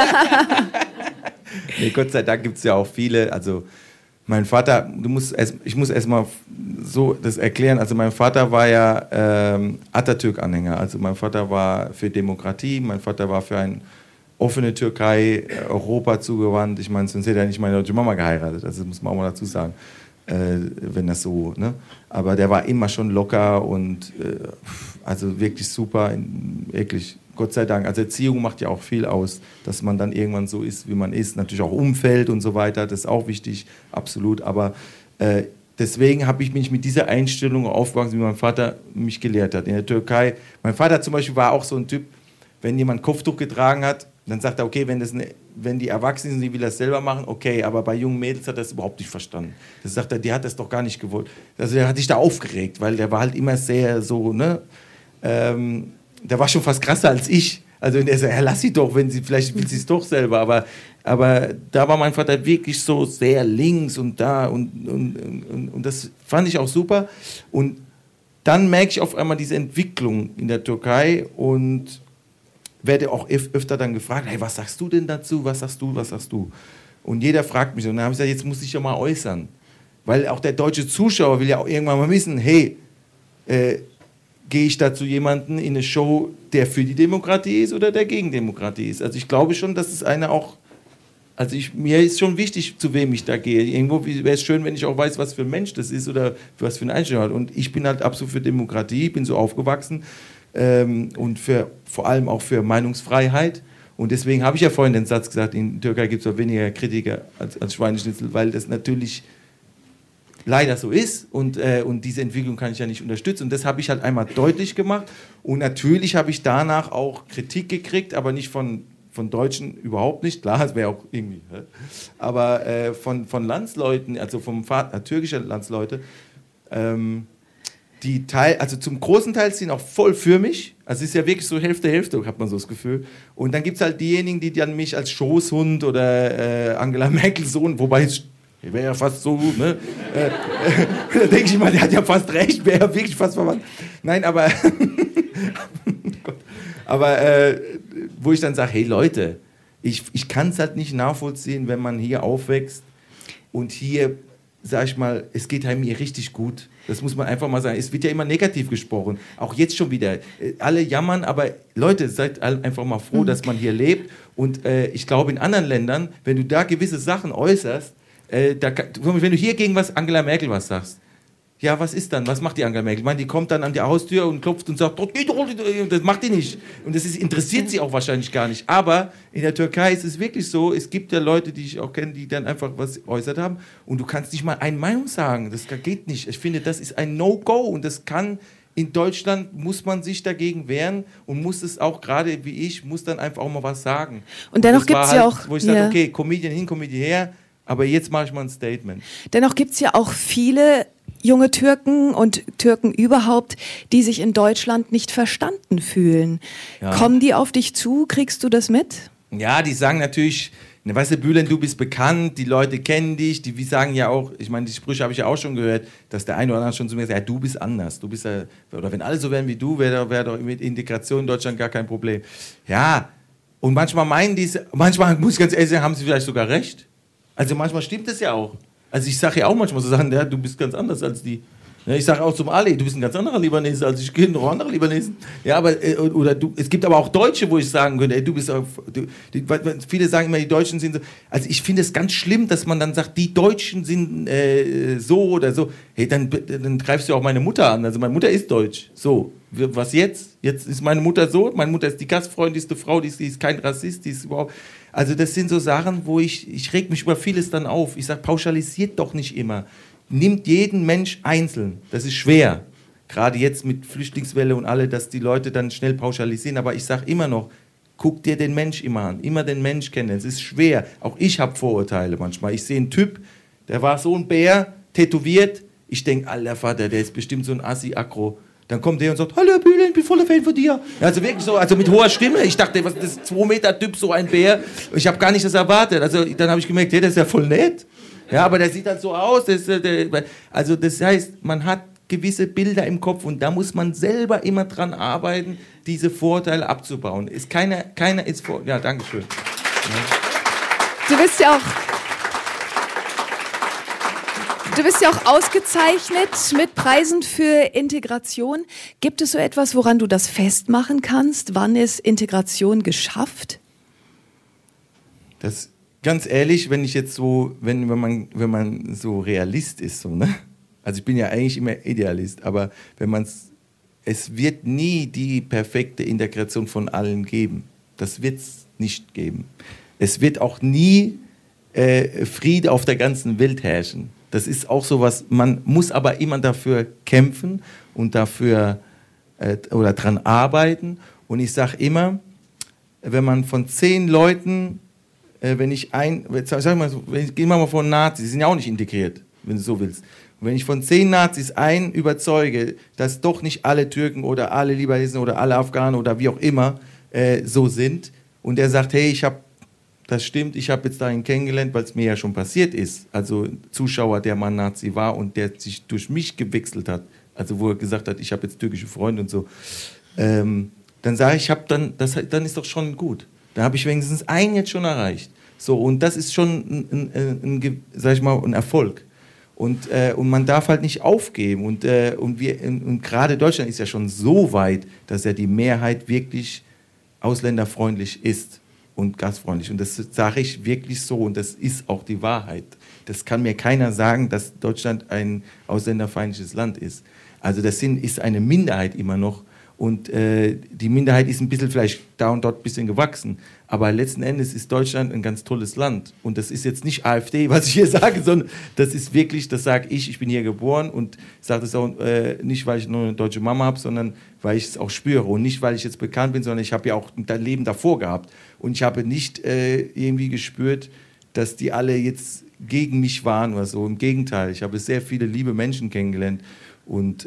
C: Nee, Gott sei Dank gibt es ja auch viele, also mein Vater, ich muss erst mal so das erklären, also mein Vater war ja Atatürk-Anhänger, also mein Vater war für Demokratie, mein Vater war für eine offene Türkei, Europa zugewandt, ich meine, sonst hätte er nicht meine deutsche Mama geheiratet, das muss man auch mal dazu sagen, wenn das so, ne, aber der war immer schon locker und also wirklich super, wirklich, Gott sei Dank, also Erziehung macht ja auch viel aus, dass man dann irgendwann so ist, wie man ist, natürlich auch Umfeld und so weiter, das ist auch wichtig, absolut, aber deswegen habe ich mich mit dieser Einstellung aufgewachsen, wie mein Vater mich gelehrt hat. In der Türkei, mein Vater zum Beispiel war auch so ein Typ, wenn jemand Kopftuch getragen hat, dann sagt er, okay, wenn die Erwachsenen sind, die will das selber machen, okay, aber bei jungen Mädels hat er das überhaupt nicht verstanden. Das sagt er, die hat das doch gar nicht gewollt. Also der hat sich da aufgeregt, weil der war halt immer sehr so, ne, der war schon fast krasser als ich. Also der sagt, lass sie doch, vielleicht will sie es doch selber, aber da war mein Vater wirklich so sehr links und da und das fand ich auch super. Und dann merke ich auf einmal diese Entwicklung in der Türkei und werde auch öfter dann gefragt, hey, was sagst du denn dazu, was sagst du? Und jeder fragt mich und dann habe ich gesagt, jetzt muss ich ja mal äußern. Weil auch der deutsche Zuschauer will ja auch irgendwann mal wissen, hey, gehe ich da zu jemandem in eine Show, der für die Demokratie ist oder der gegen Demokratie ist. Also ich glaube schon, dass es eine auch, also mir ist schon wichtig, zu wem ich da gehe. Irgendwo wäre es schön, wenn ich auch weiß, was für ein Mensch das ist oder was für eine Einstellung hat. Und ich bin halt absolut für Demokratie, bin so aufgewachsen und vor allem auch für Meinungsfreiheit. Und deswegen habe ich ja vorhin den Satz gesagt, in Türkei gibt es auch weniger Kritiker als Schweineschnitzel, weil das natürlich leider so ist und diese Entwicklung kann ich ja nicht unterstützen. Und das habe ich halt einmal deutlich gemacht. Und natürlich habe ich danach auch Kritik gekriegt, aber nicht von Deutschen überhaupt nicht. Klar, es wäre auch irgendwie, aber von Landsleuten, also türkischer Landsleute, also zum großen Teil sind auch voll für mich. Also es ist ja wirklich so Hälfte, hat man so das Gefühl. Und dann gibt es halt diejenigen, die dann mich als Schoßhund oder Angela Merkels Sohn, wobei es wäre ja fast so, ne? Da denke ich mal, der hat ja fast recht, wäre ja wirklich fast verwandt. Nein, aber wo ich dann sage, hey Leute, ich kann es halt nicht nachvollziehen, wenn man hier aufwächst und hier, sag ich mal, es geht einem hier richtig gut. Das muss man einfach mal sagen. Es wird ja immer negativ gesprochen. Auch jetzt schon wieder. Alle jammern, aber Leute, seid einfach mal froh, dass man hier lebt. Und ich glaube, in anderen Ländern, wenn du da gewisse Sachen äußerst, wenn du hier gegen Angela Merkel was sagst, ja, was ist dann? Was macht die Angela Merkel? Ich meine, die kommt dann an die Haustür und klopft und sagt, das macht die nicht. Und das interessiert sie auch wahrscheinlich gar nicht. Aber in der Türkei ist es wirklich so, es gibt ja Leute, die ich auch kenne, die dann einfach was äußert haben und du kannst nicht mal eine Meinung sagen. Das geht nicht. Ich finde, das ist ein No-Go und das kann... In Deutschland muss man sich dagegen wehren und muss es auch, gerade wie ich, muss dann einfach auch mal was sagen.
B: Und dennoch gibt es ja auch...
C: Wo ich sage, okay, Comedian hin, Comedian her, aber jetzt mache ich mal ein Statement.
B: Dennoch gibt es ja auch viele junge Türken und Türken überhaupt, die sich in Deutschland nicht verstanden fühlen. Ja. Kommen die auf dich zu? Kriegst du das mit?
C: Ja, die sagen natürlich, weißt du, Bülent, du bist bekannt, die Leute kennen dich, die sagen ja auch, ich meine, die Sprüche habe ich ja auch schon gehört, dass der eine oder andere schon zu mir sagt, ja, du bist anders, du bist ja, oder wenn alle so wären wie du, wäre doch mit Integration in Deutschland gar kein Problem. Ja, und manchmal manchmal, muss ich ganz ehrlich sagen, haben sie vielleicht sogar recht. Also manchmal stimmt es ja auch. Also ich sage ja auch manchmal so Sachen, ja, du bist ganz anders als die. Ja, ich sage auch zum Ali, du bist ein ganz anderer Libanese als ich, kenne noch andere Libanesen. Ja, aber es gibt aber auch Deutsche, wo ich sagen könnte, ey, du bist auch, viele sagen immer, die Deutschen sind so. Also ich finde es ganz schlimm, dass man dann sagt, die Deutschen sind so oder so. Hey, dann greifst du auch meine Mutter an. Also meine Mutter ist deutsch. So, was jetzt? Jetzt ist meine Mutter so. Meine Mutter ist die gastfreundlichste Frau, die ist kein Rassist, die ist überhaupt. Also das sind so Sachen, wo ich reg mich über vieles dann auf. Ich sage, pauschalisiert doch nicht immer. Nimmt jeden Mensch einzeln. Das ist schwer. Gerade jetzt mit Flüchtlingswelle und alle, dass die Leute dann schnell pauschalisieren. Aber ich sage immer noch, guck dir den Mensch immer an. Immer den Mensch kennen. Es ist schwer. Auch ich habe Vorurteile manchmal. Ich sehe einen Typ, der war so ein Bär, tätowiert. Ich denke, alter Vater, der ist bestimmt so ein Assi-Akro. Dann kommt der und sagt, hallo Bülent, ich bin voller Fan von dir. Also wirklich so, also mit hoher Stimme. Ich dachte, was ist das 2 Meter Typ, so ein Bär. Ich habe gar nicht das erwartet. Also dann habe ich gemerkt, hey, der ist ja voll nett. Ja, aber der sieht halt so aus. Also das heißt, man hat gewisse Bilder im Kopf und da muss man selber immer dran arbeiten, diese Vorteile abzubauen. Ist keiner ist vor. Ja, danke schön.
B: Du bist ja auch ausgezeichnet mit Preisen für Integration. Gibt es so etwas, woran du das festmachen kannst? Wann ist Integration geschafft?
C: Das, ganz ehrlich, wenn man so Realist ist, so, ne? Also ich bin ja eigentlich immer Idealist, aber es wird nie die perfekte Integration von allen geben. Das wird es nicht geben. Es wird auch nie Friede auf der ganzen Welt herrschen. Das ist auch so was, man muss aber immer dafür kämpfen und dafür oder dran arbeiten. Und ich sage immer, wenn man von 10 Leuten, gehen wir mal von Nazis, die sind ja auch nicht integriert, wenn du so willst. Und wenn ich von 10 Nazis einen überzeuge, dass doch nicht alle Türken oder alle Libanesen oder alle Afghanen oder wie auch immer so sind, und der sagt, hey, das stimmt, ich habe jetzt dahin kennengelernt, weil es mir ja schon passiert ist. Also ein Zuschauer, der mal Nazi war und der sich durch mich gewechselt hat, also wo er gesagt hat, ich habe jetzt türkische Freunde und so, dann sage ich, dann ist doch schon gut. Da habe ich wenigstens einen jetzt schon erreicht. So, und das ist schon ein Erfolg. Und man darf halt nicht aufgeben. Und gerade Deutschland ist ja schon so weit, dass ja die Mehrheit wirklich ausländerfreundlich ist und gastfreundlich. Und das sage ich wirklich so und das ist auch die Wahrheit. Das kann mir keiner sagen, dass Deutschland ein ausländerfeindliches Land ist. Also das ist eine Minderheit immer noch und die Minderheit ist ein bisschen vielleicht da und dort ein bisschen gewachsen. Aber letzten Endes ist Deutschland ein ganz tolles Land. Und das ist jetzt nicht AfD, was ich hier sage, sondern das ist wirklich, das sage ich bin hier geboren und sage das auch nicht, weil ich nur eine deutsche Mama habe, sondern weil ich es auch spüre. Und nicht, weil ich jetzt bekannt bin, sondern ich habe ja auch ein Leben davor gehabt. Und ich habe nicht irgendwie gespürt, dass die alle jetzt gegen mich waren oder so. Im Gegenteil, ich habe sehr viele liebe Menschen kennengelernt. Und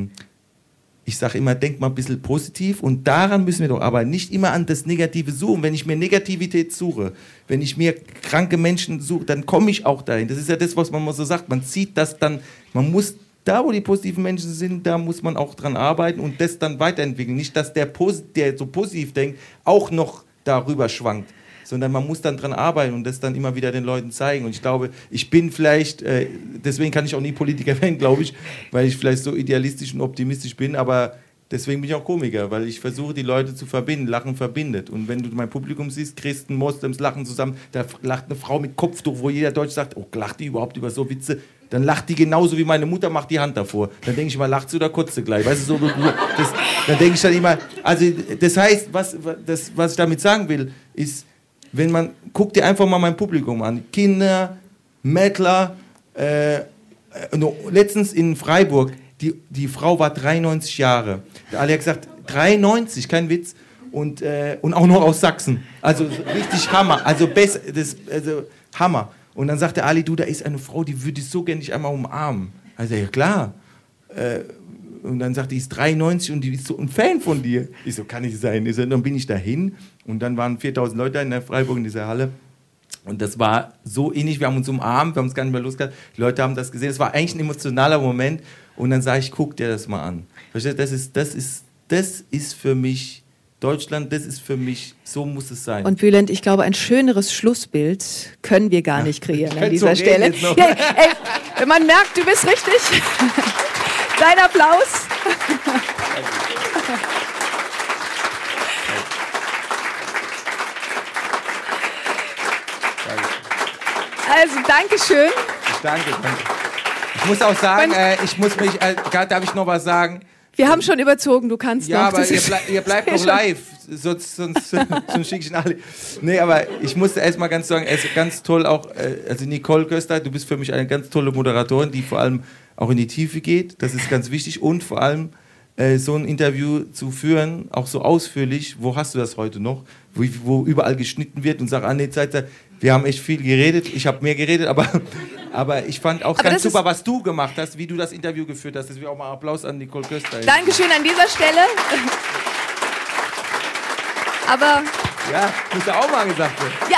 C: ich sage immer, denk mal ein bisschen positiv und daran müssen wir doch arbeiten. Nicht immer an das Negative suchen. Wenn ich mir Negativität suche, wenn ich mir kranke Menschen suche, dann komme ich auch dahin. Das ist ja das, was man mal so sagt. Man sieht das dann, man muss da, wo die positiven Menschen sind, da muss man auch dran arbeiten und das dann weiterentwickeln. Nicht, dass der so positiv denkt, auch noch darüber schwankt. sondern man muss dann dran arbeiten und das dann immer wieder den Leuten zeigen. Und ich glaube, ich bin vielleicht, deswegen kann ich auch nie Politiker werden, glaube ich, weil ich vielleicht so idealistisch und optimistisch bin, aber deswegen bin ich auch Komiker, weil ich versuche, die Leute zu verbinden. Lachen verbindet. Und wenn du mein Publikum siehst, Christen, Moslems lachen zusammen, da lacht eine Frau mit Kopftuch, wo jeder Deutsch sagt, oh, lacht die überhaupt über so Witze? Dann lacht die genauso wie meine Mutter, macht die Hand davor. Dann denke ich immer, lacht sie oder kotzt sie gleich? Weißt du, so, dann denke ich dann immer, also das heißt, was ich damit sagen will, ist, wenn man, guck dir einfach mal mein Publikum an. Kinder, Mettler, letztens in Freiburg, die Frau war 93 Jahre. Der Ali hat gesagt, 93, kein Witz. Und auch noch aus Sachsen. Also richtig Hammer. Also Hammer. Und dann sagt der Ali, du, da ist eine Frau, die würde ich so gerne dich einmal umarmen. Also ja klar. Und dann sagt die ist 93 und die ist so ein Fan von dir. Ich so, kann nicht sein. Ich so, dann bin ich dahin. Und dann waren 4000 Leute in der Freiburg in dieser Halle. Und das war so innig, wir haben uns umarmt, wir haben es gar nicht mehr losgelassen. Die Leute haben das gesehen. Es war eigentlich ein emotionaler Moment. Und dann sage ich, guck dir das mal an. Verstehst du? Das ist für mich Deutschland, das ist für mich, so muss es sein.
B: Und Bülent, ich glaube, ein schöneres Schlussbild können wir gar nicht kreieren an dieser Stelle. Ja, ey, man merkt, du bist richtig. Dein Applaus. Also, Dankeschön.
C: Danke. Ich muss auch sagen, darf ich noch was sagen?
B: Wir haben schon überzogen, du kannst
C: ja,
B: noch.
C: Ja, aber ihr bleibt noch live, sonst schicke ich ihn alle. Nee, aber ich musste erstmal ganz sagen, er ist ganz toll auch, also Nicole Köster, du bist für mich eine ganz tolle Moderatorin, die vor allem auch in die Tiefe geht, das ist ganz wichtig und vor allem so ein Interview zu führen, auch so ausführlich, wo hast du das heute noch, wo überall geschnitten wird und sag, nee, Zeit, wir haben echt viel geredet, ich habe mehr geredet, aber ich fand auch ganz super, was du gemacht hast, wie du das Interview geführt hast. Deswegen auch mal Applaus an Nicole Köster.
B: Dankeschön an dieser Stelle. Aber...
C: Ja, muss ja auch mal gesagt werden.
B: Ja,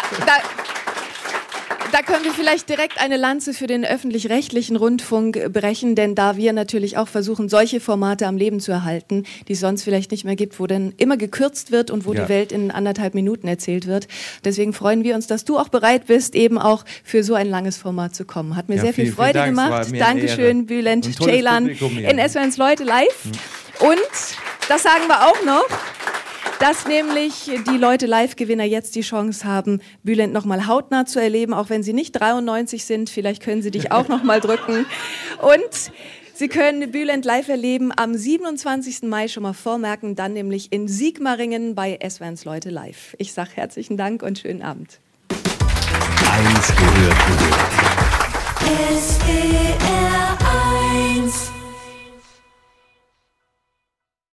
B: da können wir vielleicht direkt eine Lanze für den öffentlich-rechtlichen Rundfunk brechen, denn da wir natürlich auch versuchen, solche Formate am Leben zu erhalten, die es sonst vielleicht nicht mehr gibt, wo dann immer gekürzt wird und wo die Welt in 1,5 Minuten erzählt wird. Deswegen freuen wir uns, dass du auch bereit bist, eben auch für so ein langes Format zu kommen. Hat mir sehr viel Freude
C: Dank,
B: gemacht. Dankeschön, Bülent Ceylan in SWR1 Leute live. Und das sagen wir auch noch, dass nämlich die Leute Live-Gewinner jetzt die Chance haben, Bülent nochmal hautnah zu erleben, auch wenn sie nicht 93 sind. Vielleicht können sie dich auch nochmal drücken. Und sie können Bülent live erleben am 27. Mai, schon mal vormerken, dann nämlich in Sigmaringen bei SWR1 Leute live. Ich sage herzlichen Dank und schönen Abend.
A: 1 gehört.
G: SWR 1